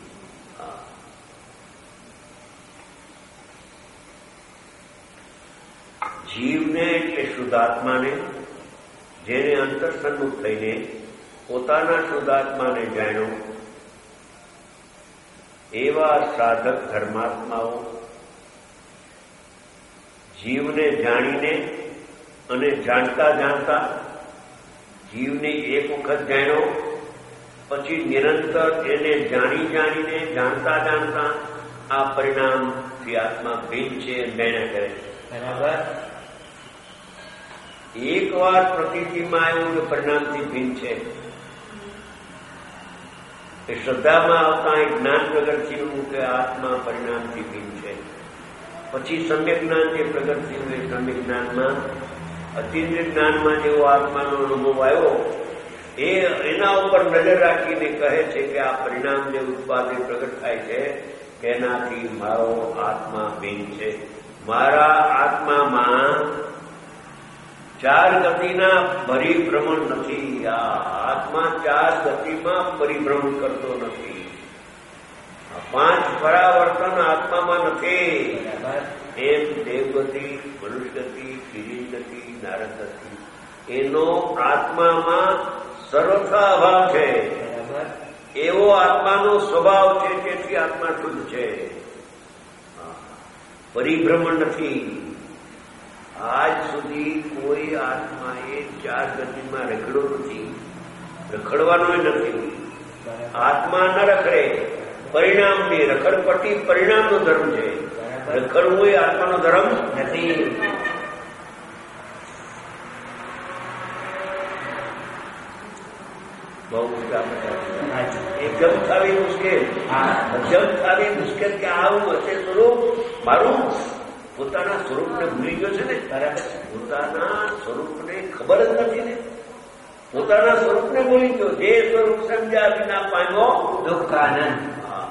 જીવને એટલે શુદ્ધાત્માને, જેને અંતર સન્મુખ થઈને પોતાના શુદ્ધાત્માને જાણ્યો, એવા સાધક ધર્માત્માઓ જીવને જાણીને અને જાણતા જાણતા, જીવને એક વખત જાણ્યો પછી નિરંતર એને જાણી જાણીને જાણતા જાણતા આ પરિણામથી આત્મા ભિન્ન છે જાણ્યા કરે છે. બરાબર. એક વાર પ્રતિથિમાં આવ્યું કે પરિણામથી ભિન્ન છે, એ શ્રદ્ધામાં આવતા એક જ્ઞાન પ્રગટ થયું કે આત્મા પરિણામથી ભિન્ન છે. પછી સમ્યક જ્ઞાન જે પ્રગટ થયું એ સમ્યક જ્ઞાનમાં અતિન્દ્રિય જ્ઞાનમાં જેવો આત્માનો અનુભવ આવ્યો એ એના ઉપર નજર રાખીને કહે છે કે આ પરિણામ જે ઉત્પાદે પ્રગટ થાય છે તેનાથી મારો આત્મા ભિન્ન છે. મારા આત્મામાં ચાર ગતિના પરિભ્રમણ નથી. આ આત્મા ચાર ગતિમાં પરિભ્રમણ કરતો નથી. પાંચ પરાવર્તન આત્મામાં નથી. એમ દેવગતિ, મનુષ્યગતિ, કિરીટ ગતિ, નારદ ગતિ એનો આત્મામાં સર્વથા અભાવ છે. એવો આત્માનો સ્વભાવ છે. તેથી આત્મા શુદ્ધ છે. પરિભ્રમણ નથી. આજ સુધી કોઈ આત્માએ ચાર ગતિમાં રખડ્યો નથી, રખડવાનો નથી. આત્મા ન રખડે. પરિણામની રખડપટ્ટી પરિણામનો ધર્મ છે. રખડવું એ આત્માનો ધર્મ નથી. બહુ એકદમ થાવી મુશ્કેલ. એકદમ થાવી મુશ્કેલ કે આવું હશે સ્વરૂપ મારું. પોતાના સ્વરૂપને ભૂલી ગયો છે ને. પોતાના સ્વરૂપને ખબર જ નથી ને. પોતાના સ્વરૂપને ભૂલી ગયો. જે સ્વરૂપ સમજ્યા વિના પામ્યો દુઃખાનંદ.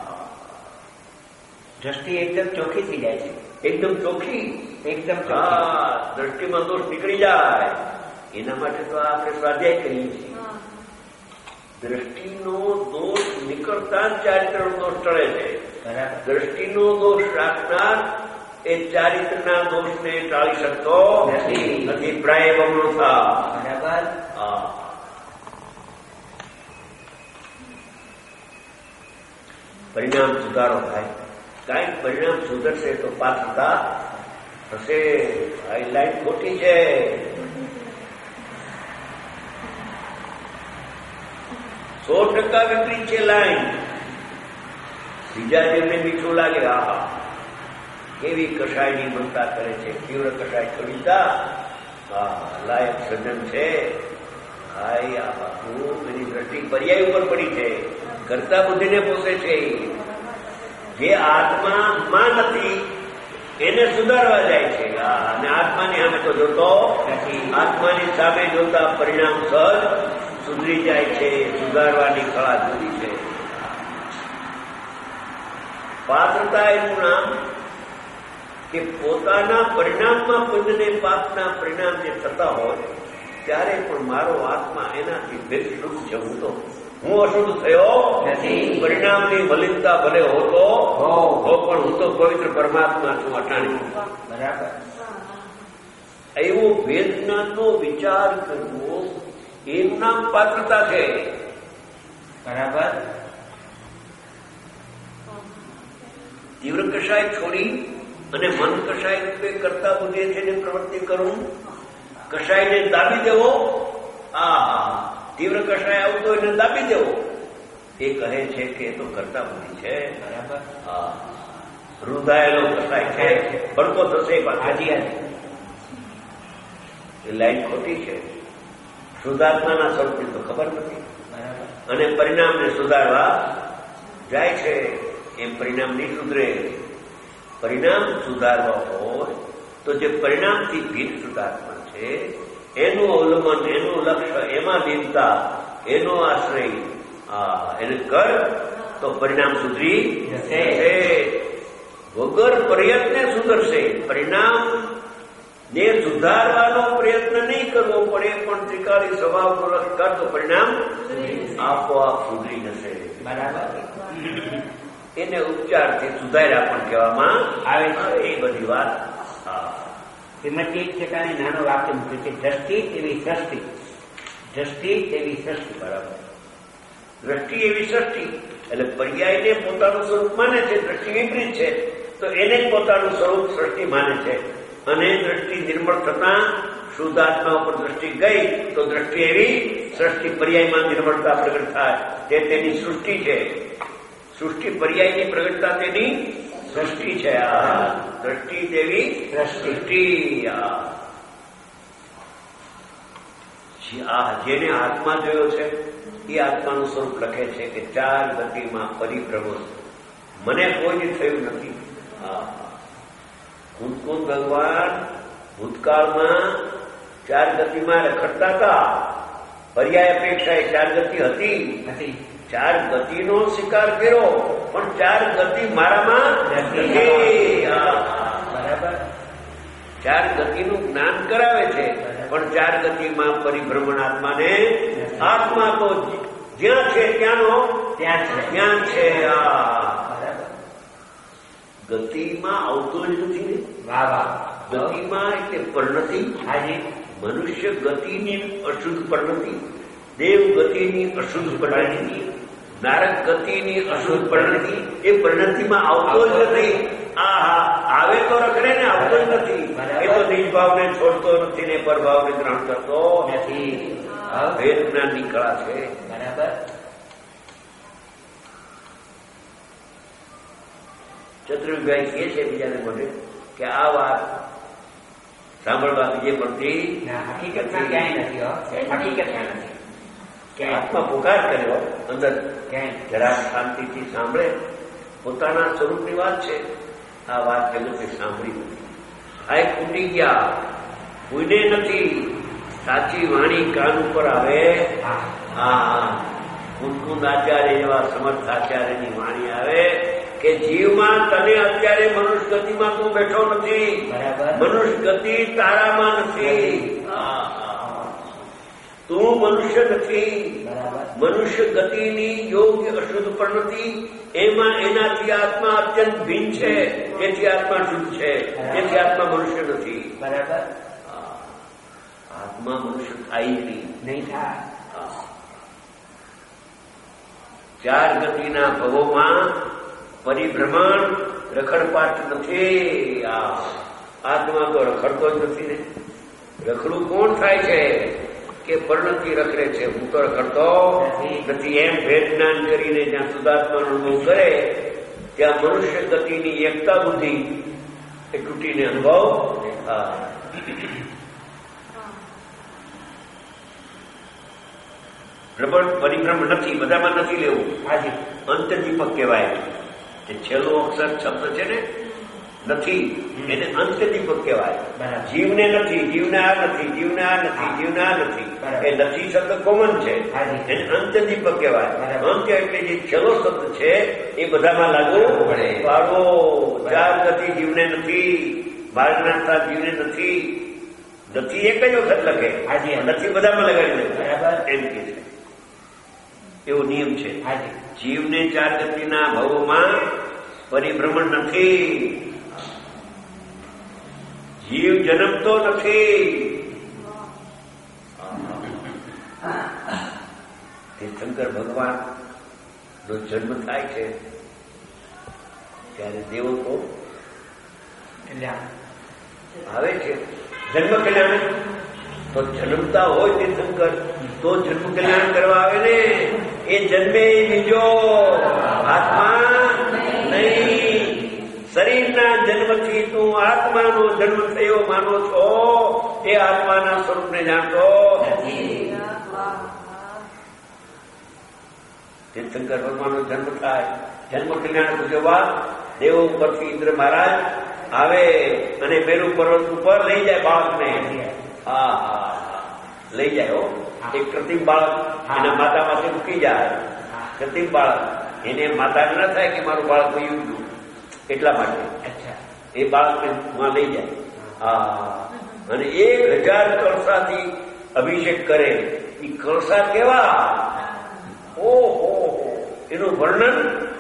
દ્રષ્ટિ એકદમ ચોખ્ખી થઈ જાય છે. એકદમ ચોખ્ખી. એકદમ હા, દ્રષ્ટિમાં દોષ નીકળી જાય. એના માટે તો આપણે સ્વાધ્યાય કરીએ છીએ. દ્રષ્ટિનો દોષ નીકળતા જ ચારિત્રનો દોષ ટળે છે. દ્રષ્ટિનો દોષ રાખનાર એ ચારિત્રના દોષને ટાળી શકતો નથી. પ્રાય બમણો થા. બરાબર. હા, પરિણામ સુધારો થાય. કાંઈક પરિણામ સુધરશે તો પાત્રતા હશે. આ લાઈન ખોટી છે. સો ટકા વિપરીત છે લાઈન. બીજા જેમને મીઠું લાગે આહા કેવી કષાયની મમતા કરે છે. તીવ્ર કષાય છોડીતા લાયક સજ્જન છે. હાય આ બાપુ એની દ્રષ્ટિ પર્યાય ઉપર પડી છે. કરતા બુદ્ધિને પોષે છે. જે આત્મામાં નથી એને સુધારવા જાય છે. અને આત્માની સામે તો જોતો નથી. આત્માની સામે જોતા પરિણામ સહજ સુધરી જાય છે. સુધારવાની કળા જુદી છે. પાત્રતા એનું નામ કે પોતાના પરિણામમાં પુણ્યને પાપના પરિણામ જે થતા હોય ત્યારે પણ મારો આત્મા એનાથી બેશુદ્ધ છે. હું તો હું અશુદ્ધ થયો નથી. પરિણામની મલિનતા ભલે હોતો તો પણ હું તો પવિત્ર પરમાત્મા છું અટાણી. બરાબર. એવો વેદનાનો વિચાર કરવો એનું નામ પાત્રતા છે. બરાબર. તીવ્ર કષાય છોડી અને મન કષાય રૂપે કરતા બુદ્ધિ છે ને પ્રવૃત્તિ કરવું. કષાયને દાબી દેવો. આ તીવ્ર કષાય આવતો એને દાબી દેવો. એ કહે છે કે એ તો કરતા બુદ્ધિ છે. બરાબર. હા, રૂધાયેલો કષાય છે. ભડકો થશે હાજી હાજી. એ લાઈન ખોટી છે. શુદ્ધાત્માના સ્વરૂપની તો ખબર નથી. બરાબર. અને પરિણામને સુધારવા જાય છે. એમ પરિણામ નહીં સુધરે. પરિણામ સુધારવા હોય તો જે પરિણામથી ભિન્ન શુદ્ધાત્મા છે એનું અવલંબન, એનું લક્ષ્ય, એમાં લીનતા, એનો આશ્રય એને કર તો પરિણામ સુધરી જશે. વગર પ્રયત્ને સુધરશે. પરિણામ ને સુધારવાનો પ્રયત્ન નહીં કરવો પડે પણ ત્રિકાળી સ્વભાવનો લક્ષ કર તો પરિણામ આપોઆપ સુધરી જશે. બરાબર. એને ઉપચારથી સુધાર્યા પણ કહેવામાં આવે છે. એ બધી વાત એમાં એક ઠેકાણે નાનો વાક્ય મૂક્યું છે. દ્રષ્ટિ એવી સૃષ્ટિ. દ્રષ્ટિ એવી સૃષ્ટિ. બરાબર. દ્રષ્ટિ એવી સૃષ્ટિ એટલે પર્યાયને પોતાનું સ્વરૂપ માને છે. દ્રષ્ટિ વિપરીત છે તો એને જ પોતાનું સ્વરૂપ સૃષ્ટિ માને છે. અને દ્રષ્ટિ નિર્મળ થતા શુદ્ધાત્મા ઉપર દ્રષ્ટિ ગઈ તો દ્રષ્ટિ એવી સૃષ્ટિ પર્યાયમાં નિર્મળતા પ્રગટ થાય. તે તેની સૃષ્ટિ છે. સૃષ્ટિ પર્યાયની પ્રગટતા તેની સૃષ્ટિ છે. આ દ્રષ્ટિ દેવી સૃષ્ટિ. જેને આત્મા જોયો છે એ આત્માનું સ્વરૂપ લખે છે કે ચાર ગતિમાં પરિભ્રમણ મને કોઈ થયું નથી. કુંદ ભગવાન ભૂતકાળમાં ચાર ગતિમાં રખડતા હતા. પર્યાય અપેક્ષા એ ચાર ગતિ હતી. ચાર ગતિનો સ્વીકાર કર્યો પણ ચાર ગતિ મારામાં નથી. બરાબર. ચાર ગતિનું જ્ઞાન કરાવે છે પણ ચાર ગતિમાં પરિભ્રમણ આત્માને આત્મા તો જ્યાં છે ત્યાંનો ત્યાં છે જ્ઞાન છે. ગતિમાં આવતો જ નથી ને. વાહ વાહ. ગતિમાં એટલે પરિણતિ. હાજી. મનુષ્ય ગતિની અશુદ્ધ પરિણતિ, દેવ ગતિની અશુદ્ધ પરિણતિ, નારદ ગતિની અશુદ્ધ પરિણતિ, એ પરિણતિમાં આવતો જ નથી. આ આવે તો રખડે ને આવતો જ નથી. એ તો નિજભાવને છોડતો નથી ને પરભાવને ગ્રહણ કરતો નથી. ભેદ જ્ઞાનની કળા છે. બરાબર. ચતુર્ભાઈ કહે છે બીજાને મને કે આ વાત સાંભળવા બીજે પડતી હકીકતમાં ક્યાંય નથી. હકીકતમાં નથી. આત્મા પુકાર કર્યો અંદર જરા શાંતિથી સાંભળે. પોતાના સ્વરૂપની વાત છે. આ વાત જગતે સાંભળી નથી. આ ખૂટી ગયા. કોઈને નથી. સાચી વાણી કાન ઉપર આવે. હા કુંદ આચાર્ય એવા સમર્થ આચાર્યની વાણી આવે કે જીવમાં તને અત્યારે મનુષ્ય ગતિમાં તું બેઠો નથી. મનુષ્ય ગતિ તારામાં નથી. તું મનુષ્ય નથી. મનુષ્ય ગતિની યોગ્ય અશુદ્ધ પરિણતિ એમાં એનાથી આત્મા અત્યંત ભિન્ન છે. તેથી આત્મા શુદ્ધ છે. તેથી આત્મા મનુષ્ય નથી. બરાબર. આત્મા મનુષ્ય થાય નહીં. નહીં થાય. ચાર ગતિના ભવોમાં પરિભ્રમણ રખડપાટ નથી. આત્મા તો રખડતો જ નથી ને. રખડું કોણ થાય છે કે પરિણતિ રખડે છે. હું તો રખડતો નથી. એમ ભેદ જ્ઞાન કરીને જ્યાં શુદ્ધાત્માનો અનુભવ કરે ત્યાં મનુષ્ય ગતિની એકતા બુદ્ધિ એ તૂટીને અનુભવ. પરિભ્રમણ નથી. બધામાં નથી લેવું. હાજી. અંતદીપક કહેવાય. જે છેલ્લો અક્ષર શબ્દ છે ને નથી એને અંતદીપક કહેવાય. જીવને નથી. જીવને આ નથી. જીવને આ નથી. જીવને આ નથી. એ નથી શબ્દ કોમન છે. એને અંતદીપક કહેવાય. અંત્ય એટલે જે છેલ્લો શબ્દ છે એ બધામાં લાગુ પડે. પાડો ચાર ગતિ જીવને નથી. બાળનાથતા જીવને નથી. નથી એક જ વખત લખે. નથી બધામાં લગાડી દે એમ કે છે. એવો નિયમ છે. જીવને ચાર ગતિના ભવોમાં પરિભ્રમણ નથી. જીવ જન્મતો નથી. તીર્થંકર ભગવાન નો જન્મ થાય છે ત્યારે દેવો તો આવે છે. જન્મ કલ્યાણ તો જન્મતા હોય તીર્થંકર તો જન્મ કલ્યાણ કરવા આવે ને. એ જન્મે બીજો આત્મા નહીં. શરીરના જન્મથી તું આત્માનો જન્મ થયો માનો છો. એ આત્માના સ્વરૂપને જાણતો તીર્થંકર ભગવાનનો જન્મ થાય. જન્મ કલ્યાણ ઉજવવા દેવો ઉપરથી ઇન્દ્ર મહારાજ આવે અને પેલું પર્વત ઉપર લઈ જાય બાળકને. હા હા લઈ જાય. હો એક કૃત્રિમ બાળક એના માતા પાસે મૂકી જાય. કૃત્રિમ બાળક એને માતા ન થાય કે મારું બાળક વયું ગયું એટલા માટે એ બાળકને માં લઈ જાય. હા અને એક હજાર કળશાથી અભિષેક કરે. એ કળશા કેવા? ઓહો એનું વર્ણન.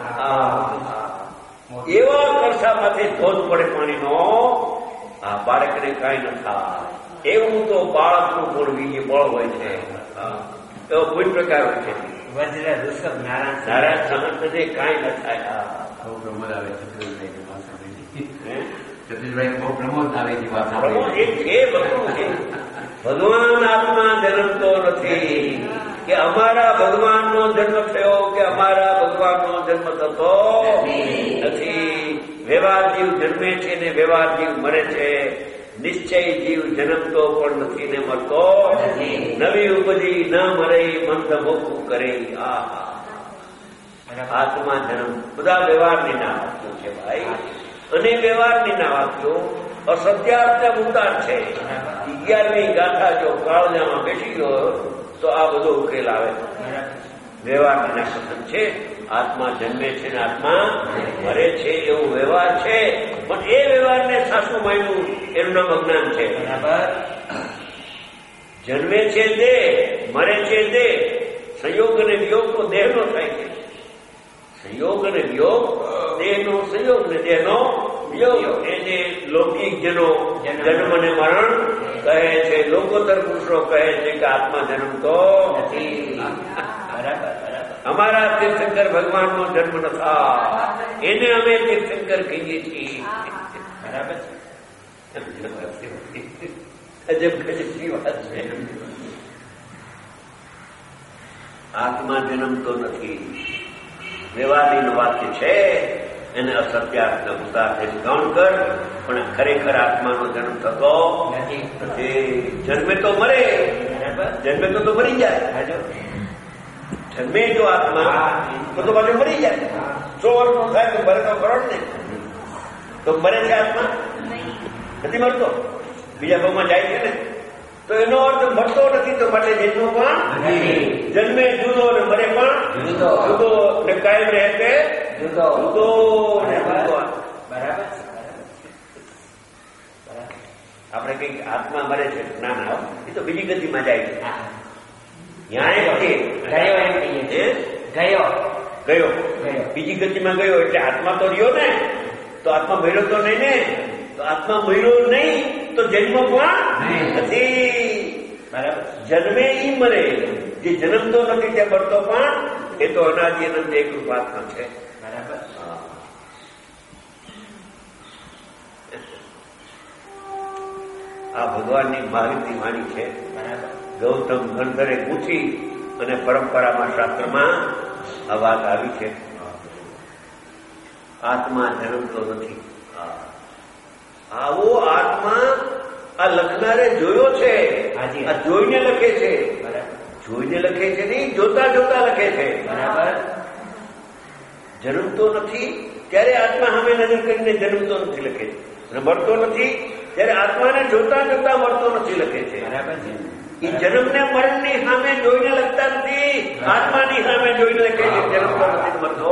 એવા કળશામાંથી ધોધ પડે પાણીનો. આ બાળકને કાંઈ ન થાય. એવું તો બાળકનું ગુણ બીજે બળ હોય છે. એવો કોઈ પ્રકાર હોય છે. વજ્ર ઋષભ નારાયણ નારાયણ સમર્થને કાંઈ ન થાય. બહુ પ્રમોદ આવે ચતુર્ભાઈ વાત સાંભળી. ચતુર્ભાઈ બહુ પ્રમોદ આવે છે વાત સાંભળી. એ છે બધું છે. ભગવાન આત્મા જન્મતો નથી કે અમારા ભગવાનનો જન્મ થયો કે અમારા ભગવાનનો જન્મ થતો નથી. વ્યવહાર જીવ જન્મે છે ને વ્યવહાર જીવ મરે છે. નિશ્ચય જીવ જન્મતો પણ નથી ને મરતો નવી ઉપજી ન મરે મંદ મોકું કરે. આ આત્મા જન્મ બધા વ્યવહારની ના વાક્યો છે ભાઈ, અને વ્યવહારની ના વાક્યો અસત્યાર્થને ઉતાર છે. અગિયારમી ગાથા જો કાળજામાં બેસી ગયો તો આ બધો ઉકેલ આવે. વ્યવહારની ના કથન છે. આત્મા જન્મે છે ને આત્મા મરે છે એવું વ્યવહાર છે, પણ એ વ્યવહારને સાચું માન્યું એનું નામ અજ્ઞાન છે. જન્મે છે તે, મરે છે તે, સંયોગ અને વિયોગ તો દેહનો થાય છે. સંયોગ અને વિયોગ દેહનો સંયોગ ને દેહનો વિયોગ. એને લૌકિક જનો જન્મ અને મરણ કહે છે. લોકોત્તર પુરુષો કહે છે કે આત્મા જન્મતો નથી. અમારા તીર્થંકર ભગવાનનો જન્મ નથા, એને અમે તીર્થંકર કહીએ છીએ. બરાબર અજબ ગજબની વાત છે. આત્મા જન્મતો નથી વ્યવહારની વાક્ય છે, એને અસત્યાર્થ ઉતાર ગૌણ કર, પણ ખરેખર આત્માનો જન્મ થતો નથી. જન્મે તો મરે, જન્મે તો તો મરી જાય. જન્મે જો આત્મા તો તો પાછું મરી જાય. સો વર્ષ થાય તો મરે તો ખરો ને. તો મરે છે આત્મા? નથી મરતો. બીજા ભાવમાં જાય છે ને, તો એનો અર્થ મરતો નથી. તો માટે જન્મો પણ જન્મે જુદો ને મરે પણ જુદો ને કાયમ રહે કે જુદો જુદો ને જુદો. બરાબર. આપણે કઈ આત્મા મરે છે, ના ના, એ તો બીજી ગતિમાં જાય છે. ગયો ગયો બીજી ગતિમાં ગયો એટલે આત્મા તો રહ્યો ને. તો આત્મા મર્યો તો નહીં ને. તો આત્મા મર્યો નહીં તો જન્મ પણ નથી. બરાબર. જન્મે ઈ મરે, જે જન્મતો નથી ત્યાં મરતો પણ એ તો અનાદિ અનંત એકરૂપ આત્મા છે. બરાબર. આ ભગવાનની મહાવીરની વાણી છે. બરાબર. ગૌતમ ગંધરે પૂછી અને પરંપરામાં શાસ્ત્રમાં આ વાત આવી છે. આત્મા જન્મતો નથી. આવો આત્મા આ લખનારે જોયો છે. આ જોઈને લખે છે. જોઈને લખે છે નહીં, જોતા જોતા લખે છે. બરાબર. જન્મતો નથી ત્યારે આત્મા સામે નજર કરીને જન્મતો નથી લખે છે, અને મરતો નથી ત્યારે આત્માને જોતા જોતા મરતો નથી લખે છે. બરાબર છે. એ જન્મને મરણની સામે જોઈને લખતા નથી, આત્માની સામે જોઈને લખે છે. જન્મતો નથી મરતો.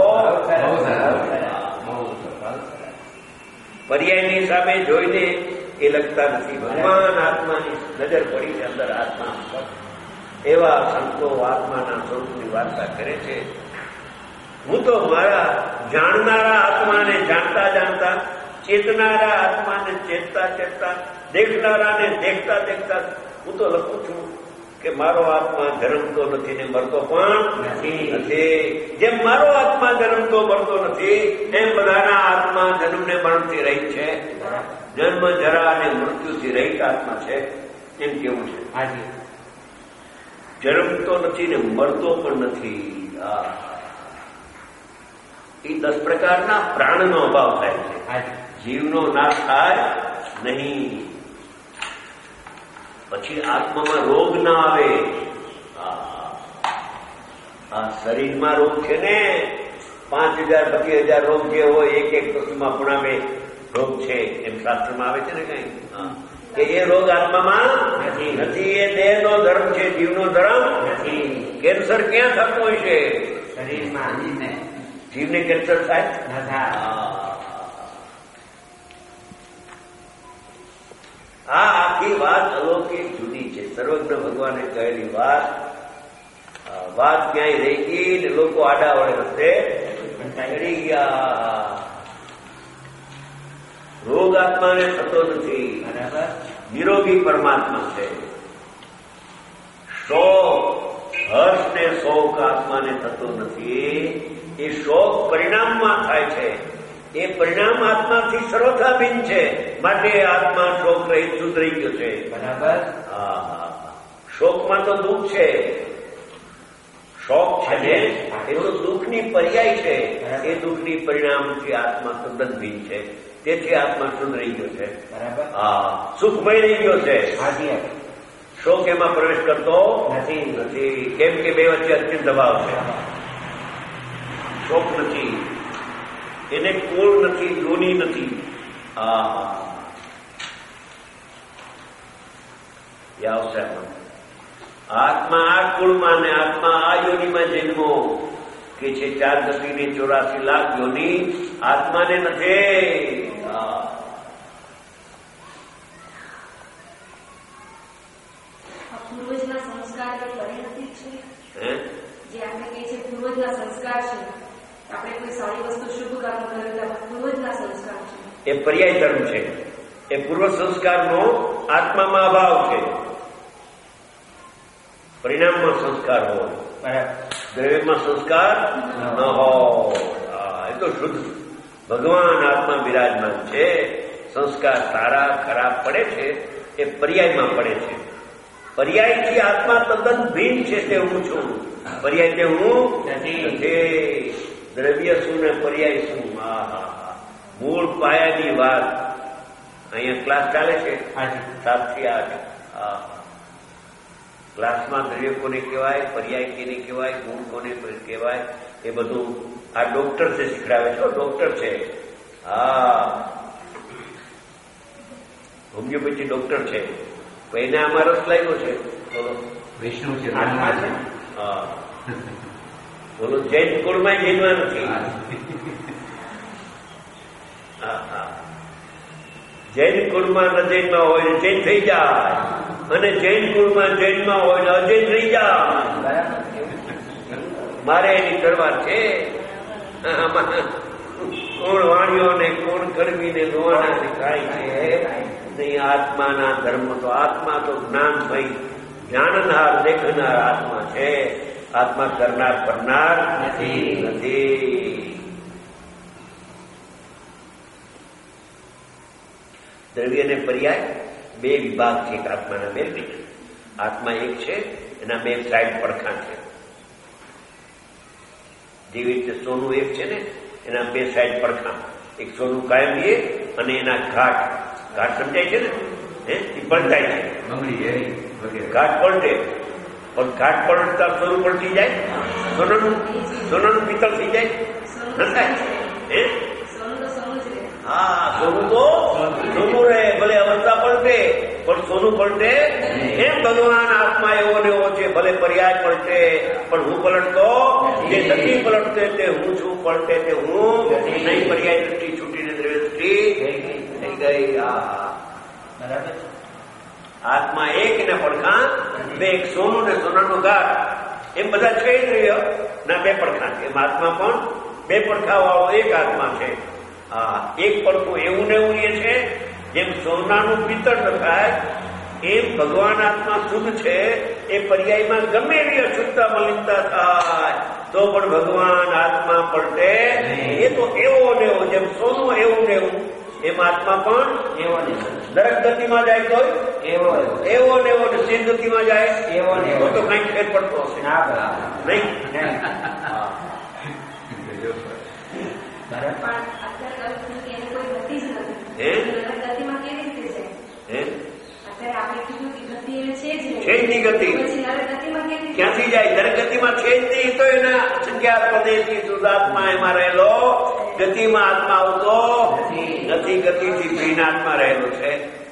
પર્યાયની સામે જોઈને એ લખતા નથી. ભગવાન આત્માની નજર પડી છે અંદર આત્મા. એવા સંતો આત્માના સ્વરૂપની વાર્તા કરે છે. હું તો મારા જાણનારા આત્માને જાણતા જાણતા, ચેતનારા આત્માને ચેતતા ચેતતા, દેખનારાને દેખતા દેખતા હું તો લખું છું કે મારો આત્મા જન્મતો નથી ને મરતો પણ નથી. જેમ મારો આત્મા જન્મતો મરતો નથી એમ બધાના આત્મા જન્મને મરણથી રહી છે. જન્મ જરા અને મૃત્યુથી રહિત આત્મા છે એમ કેવું છે. આજે જન્મતો નથી ને મરતો પણ નથી. એ દસ પ્રકારના પ્રાણનો અભાવ થાય છે. જીવનો નાશ થાય નહીં. પછી આત્મામાં રોગ ના આવે. આ શરીરમાં રોગ છે ને, પાંચ હજાર પચીસ હજાર રોગ જે હોય એક એક વસ્તુમાં પુણાવે રોગ છે એમ શાસ્ત્રમાં આવે છે ને કઈ, કે એ રોગ આત્મામાં નથી. એ દેહનો ધર્મ છે, જીવનો ધર્મ નથી. કેન્સર ક્યાં થતું હોય છે? શરીરમાં. જીવને કેન્સર થાય? આ આખી વાત અલૌકિક જુદી છે. સર્વજ્ઞ ભગવાને કહેલી વાત વાત ક્યાંય રહી ગઈ ને લોકો આડા વડે રસ્તે ચડી ગયા. રોગ આત્માને થતો નથી. નિરોગી પરમાત્મા છે. શોક હર્ષ ને શોક આત્માને થતો નથી. એ શોક પરિણામમાં થાય છે. એ પરિણામ આત્માથી સર્વથા ભિન્ન છે. માટે આત્મા શોક રહિત સુધરી ગયો છે. બરાબર. હા, શોકમાં તો દુઃખ છે. શોખ છે ને એ તો દુઃખની પર્યાય છે. એ દુઃખની પરિણામથી આત્મા તદ્દન ભિન્ન છે. તેથી આત્મા શુદ્ધ રહી ગયો છે. હા, સુખમય રહી ગયો છે. શોખ એમાં પ્રવેશ કરતો નથી. કેમ કે બે વચ્ચે અત્યંત દબાવ છે. શોખ નથી, એને કુળ નથી, યોની નથી. હા, એ આવશે આત્મા આ કુળમાં ને આત્મા આ યોનીમાં જન્મો કે છે ચાર દસી ને ચોરાસી લાખ યોની આત્માને નથી. પૂર્વજના સંસ્કાર એ પરિણતિ છે. જે આપણે કહીએ છીએ પૂર્વજના સંસ્કાર છે. આપણે કોઈ સારી વસ્તુ શુભ કર્મ કર્યું પૂર્વજના સંસ્કાર છે. એ પર્યાય ધર્મ છે. એ પૂર્વ સંસ્કારનો આત્મામાં અભાવ છે. પરિણામમાં સંસ્કાર હોય, દ્રવ્યમાં સંસ્કાર ન હોય. એ તો શુદ્ધ ભગવાન આત્મા બિરાજમાન છે. સંસ્કાર સારા ખરાબ પડે છે એ પર્યાયમાં પડે છે. પર્યાયથી આત્મા તદ્દન ભિન્ન છે. તે હું છું. પર્યાય તે હું નથી. દ્રવ્ય શું ને પર્યાય શું. હા હા હા, મૂળ પાયાની વાત. અહીંયા ક્લાસ ચાલે છે સાત થી આઠ. હા, ક્લાસમાં દ્રવ્ય કોને કહેવાય, પર્યાય કેને કહેવાય, ગુણ કોને કહેવાય, એ બધું આ ડોક્ટર છે શીખડાવે છે. ડોક્ટર છે. હા, હોમિયોપેથી ડોક્ટર છે. એને આમાં રસ લાગ્યો છે. બોલો વિષ્ણુ છે. હા, બોલો જૈન કુળમાં જન્મા નથી. હા હા, જૈન કુળમાં ન જૈનમાં હોય ને જૈન થઈ જાય, અને જૈન કુળમાં જૈનમાં હોય ને અજૈન થઈ જાય. મારે એની તરવાર છે. કોણ વાણીઓ ને કોણ કરવી ને રોવાના ને કાંઈ છે નહીં. આત્માના ધર્મ તો આત્મા તો જ્ઞાન ભાઈ જાણનાર દેખનાર આત્મા છે. આત્મા કરનાર કરનાર નથી. દ્રવ્ય ને પર્યાય બે વિભાગ છે. આત્માના બે આત્મા એક છે, એના બે સાઈડ પડખાં છે. જેવી રીતે સોનું એક છે ને, એના બે સાઈડ પડખાં. એક સોનું કાયમી અને એના ઘાટ. ઘાટ સમજાય છે ને, હે એ પલટાય છે. ઘાટ પલટે, પણ ઘાટ પલટતા સોનું પલટી જાય. સોનાનું સોનાનું પિત્તળ થઈ જાય ન થાય. હે હા, સોનું તો સોનું રહે, ભલે અવસ્થા પલટે પણ સોનું પલટે. એમ ભગવાન આત્મા એવો ને એવો છે. ભલે પર્યાય પલટે પણ હું પલટતો જે નથી પલટતે તે હું છું. પલટે તે હું નહીં. પર્યાય દૃષ્ટિ છૂટીને દ્રવ્ય દૃષ્ટિ થઈ ગઈ. આ બરાબર. આત્મા એક ને પડખાં બે. એક સોનું ને સોનાનું ઘાટ. એમ બધા છે દ્રવ્ય ના બે પડખાં છે. એમ આત્મા પણ બે પડખા વાળો એક આત્મા છે. હા, એક પડખું એવું ને એવું એ છે. જેમ સોનાનું પિત્તળ ન થાય એમ ભગવાન આત્મા શુદ્ધ છે. એ પર્યાયમાં ગમે એવી અશુદ્ધતા મલિનતા થાય તો પણ ભગવાન આત્મા પલટે. એ તો એવો ને એવો. જેમ સોનું એવું ને એવું એમ આત્મા પણ એવો ને દરેક ગતિમાં જાય તો એવો એવો ને એવો. સ્થિર ગતિમાં જાય એવો ને એવો. તો કઈક ફેર પડતો હશે નહીં. ક્યાંથી જાય? દરેક ગતિમાં છે જ નહીં. તો એના સંખ્યા પ્રદેશથી શુદ્ધાત્મા એમાં રહેલો, ગતિમાં આત્મા આવતો નથી. ગતિથી ભિન્ન આત્મા રહેલો છે.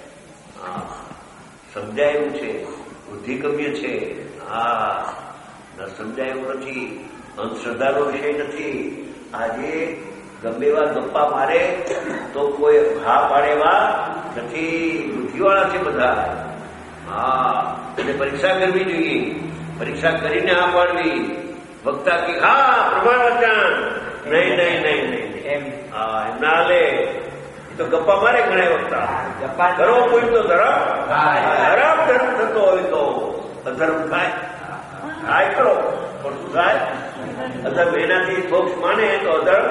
સમજાયું છે, બુદ્ધિગમ્ય છે. હા, ન સમજાયું નથી. અંધશ્રદ્ધાનો વિષય નથી. આજે ગમે એવા ગપ્પા મારે તો કોઈ હા પાડેવા નથી. બુદ્ધિવાળા છે બધા. હા, એટલે પરીક્ષા કરવી જોઈએ. પરીક્ષા કરીને હા પાડવી. વક્તા કે હા પ્રમાણ વચન નહીં નહીં નહીં નહીં એમ. હા, એમ ના લે. એ તો ગપ્પા મારે ઘણા વખતા. ગપ્પા કરો કોઈ તો ધર્મ ધર્મ ધર્મ થતો હોય તો અધર્મ થાય. થાય કરો પણ શું થાય? અધર્મ એનાથી મોક્ષ માને તો અધર્મ.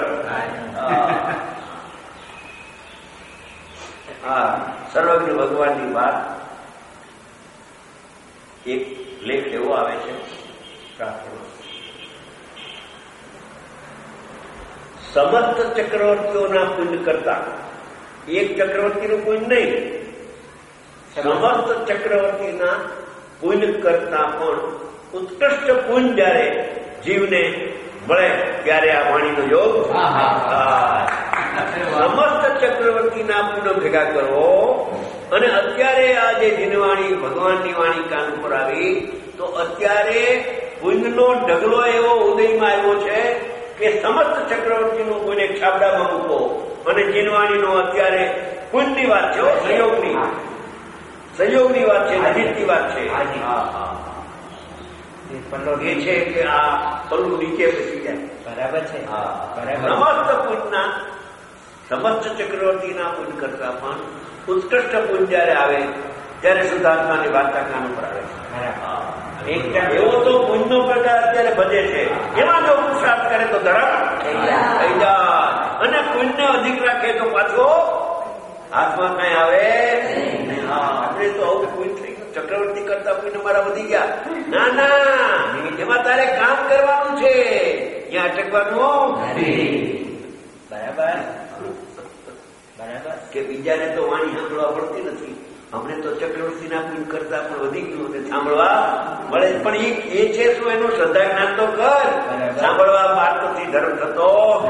હા, સર્વજ્ઞ ભગવાનની વાત. એક લેખ એવો આવે છે પ્રાર્થના સમસ્ત ચક્રવર્તીઓના પુણ્ય કરતા, એક ચક્રવર્તીનું પુણ્ય નહીં, સમસ્ત ચક્રવર્તીના પુણ્ય કરતા પણ ઉત્કૃષ્ટ પુણ્ય જયારે જીવને મળે ત્યારે આ વાણીનો યોગ. સમસ્ત ચક્રવર્તીના પુણ્ય ભેગા કરો અને અત્યારે આ જે જીનવાણી ભગવાનની વાણી કાન ઉપર આવી તો અત્યારે પુણ્યનો ઢગલો એવો ઉદયમાં આવ્યો છે કે સમસ્ત ચક્રવર્તીનું પુણ્ય છાબડામાં મૂકો અને જીનવાણીનો અત્યારે પુણ્યની વાત છે, સંયોગની સંયોગની વાત છે, નજીકની વાત છે. એ છે કે આ પલ્લું નીચે બેસી જાય. બરાબર છે. સમસ્ત પુણ્યના સમસ્ત ચક્રવર્તીના પુણ્ય કરતા પણ ઉત્કૃષ્ટ પુણ્ય જયારે આવે ત્યારે શુદ્ધાત્માની વાર્તા કાન ઉપર આવે છે. એવો તો પુણ્યનો પ્રકાર અત્યારે બધે છે. એમાં જો પુરુષાર્થ કરે તો ધરમ થઈ જાય અને પુણ્ય અધિક રાખે તો પાછો હાથમાં કઈ આવે. આપણે તો આવું પુણ્ય થઈ ગયું, ચક્રવર્તી કરતા પુણ્ય મારા વધી ગયા. ના ના, એમાં તારે કામ કરવાનું છે, ત્યાં અટકવાનું બરાબર બરાબર. કે બીજાને તો વાણી સાંભળવા પડતી નથી, અમને તો ચક્રવર્તીના પુણ્ય કરતા પણ વધી ગયું અને સાંભળવા મળે. પણ એ છે શું? એનું શ્રદ્ધા જ્ઞાન તો કર. સાંભળવા માર્ગથી ધર્મ થતો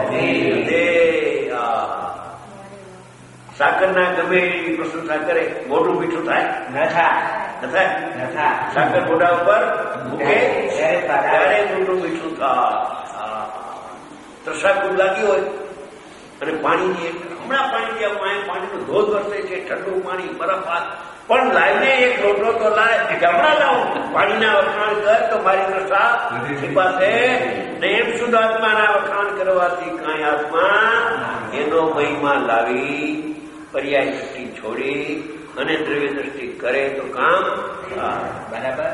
સાકરના ગમે એવી પ્રશંસા કરે મોઢું મીઠું થાય ન થાય ન થાય ન થાય. સાકર મોઢા ઉપર મૂકે ત્યારે મોઢું મીઠું થાય. તરસા ખૂબ લાગી હોય અને પાણીની હમણાં પાણી ત્યાં પાણીનો ધોધ વરસે છે, ઠંડુ પાણી, બરફ પણ લાવીને એક લોટો તો લાય, હમણાં લાવું પાણીના વખાણ કર તો મારી તરસા છીપાશે. ને એમ શુદ્ધ આત્માના વખાણ કરવાથી કાંઈ આત્મા એનો મહિમા લાવી પર્યાય દ્રષ્ટિ છોડી અને દ્રવ્ય દ્રષ્ટિ કરે તો કામ બરાબર.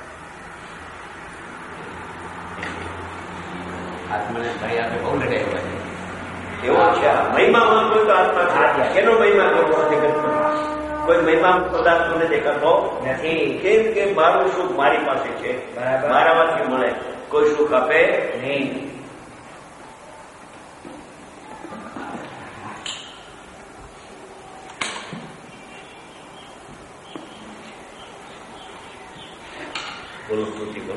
આત્માને ભાઈ આપણે બહુ લડાઈ એવો છે. મહિમા કોઈ તો આત્મા થાય. એનો મહિમા કરવો જગતમાં કોઈ મહિમા પદાર્થોને દેખાતો નથી. કેમ કે મારું સુખ મારી પાસે છે, મારામાંથી મળે, કોઈ સુખ આપે નહીં. બોલો સ્તુતિ કરો.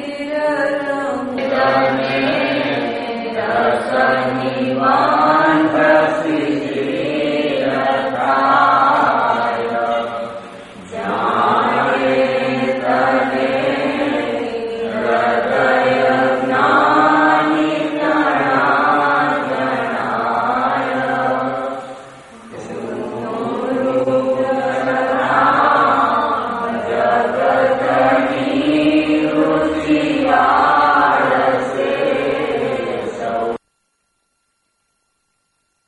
One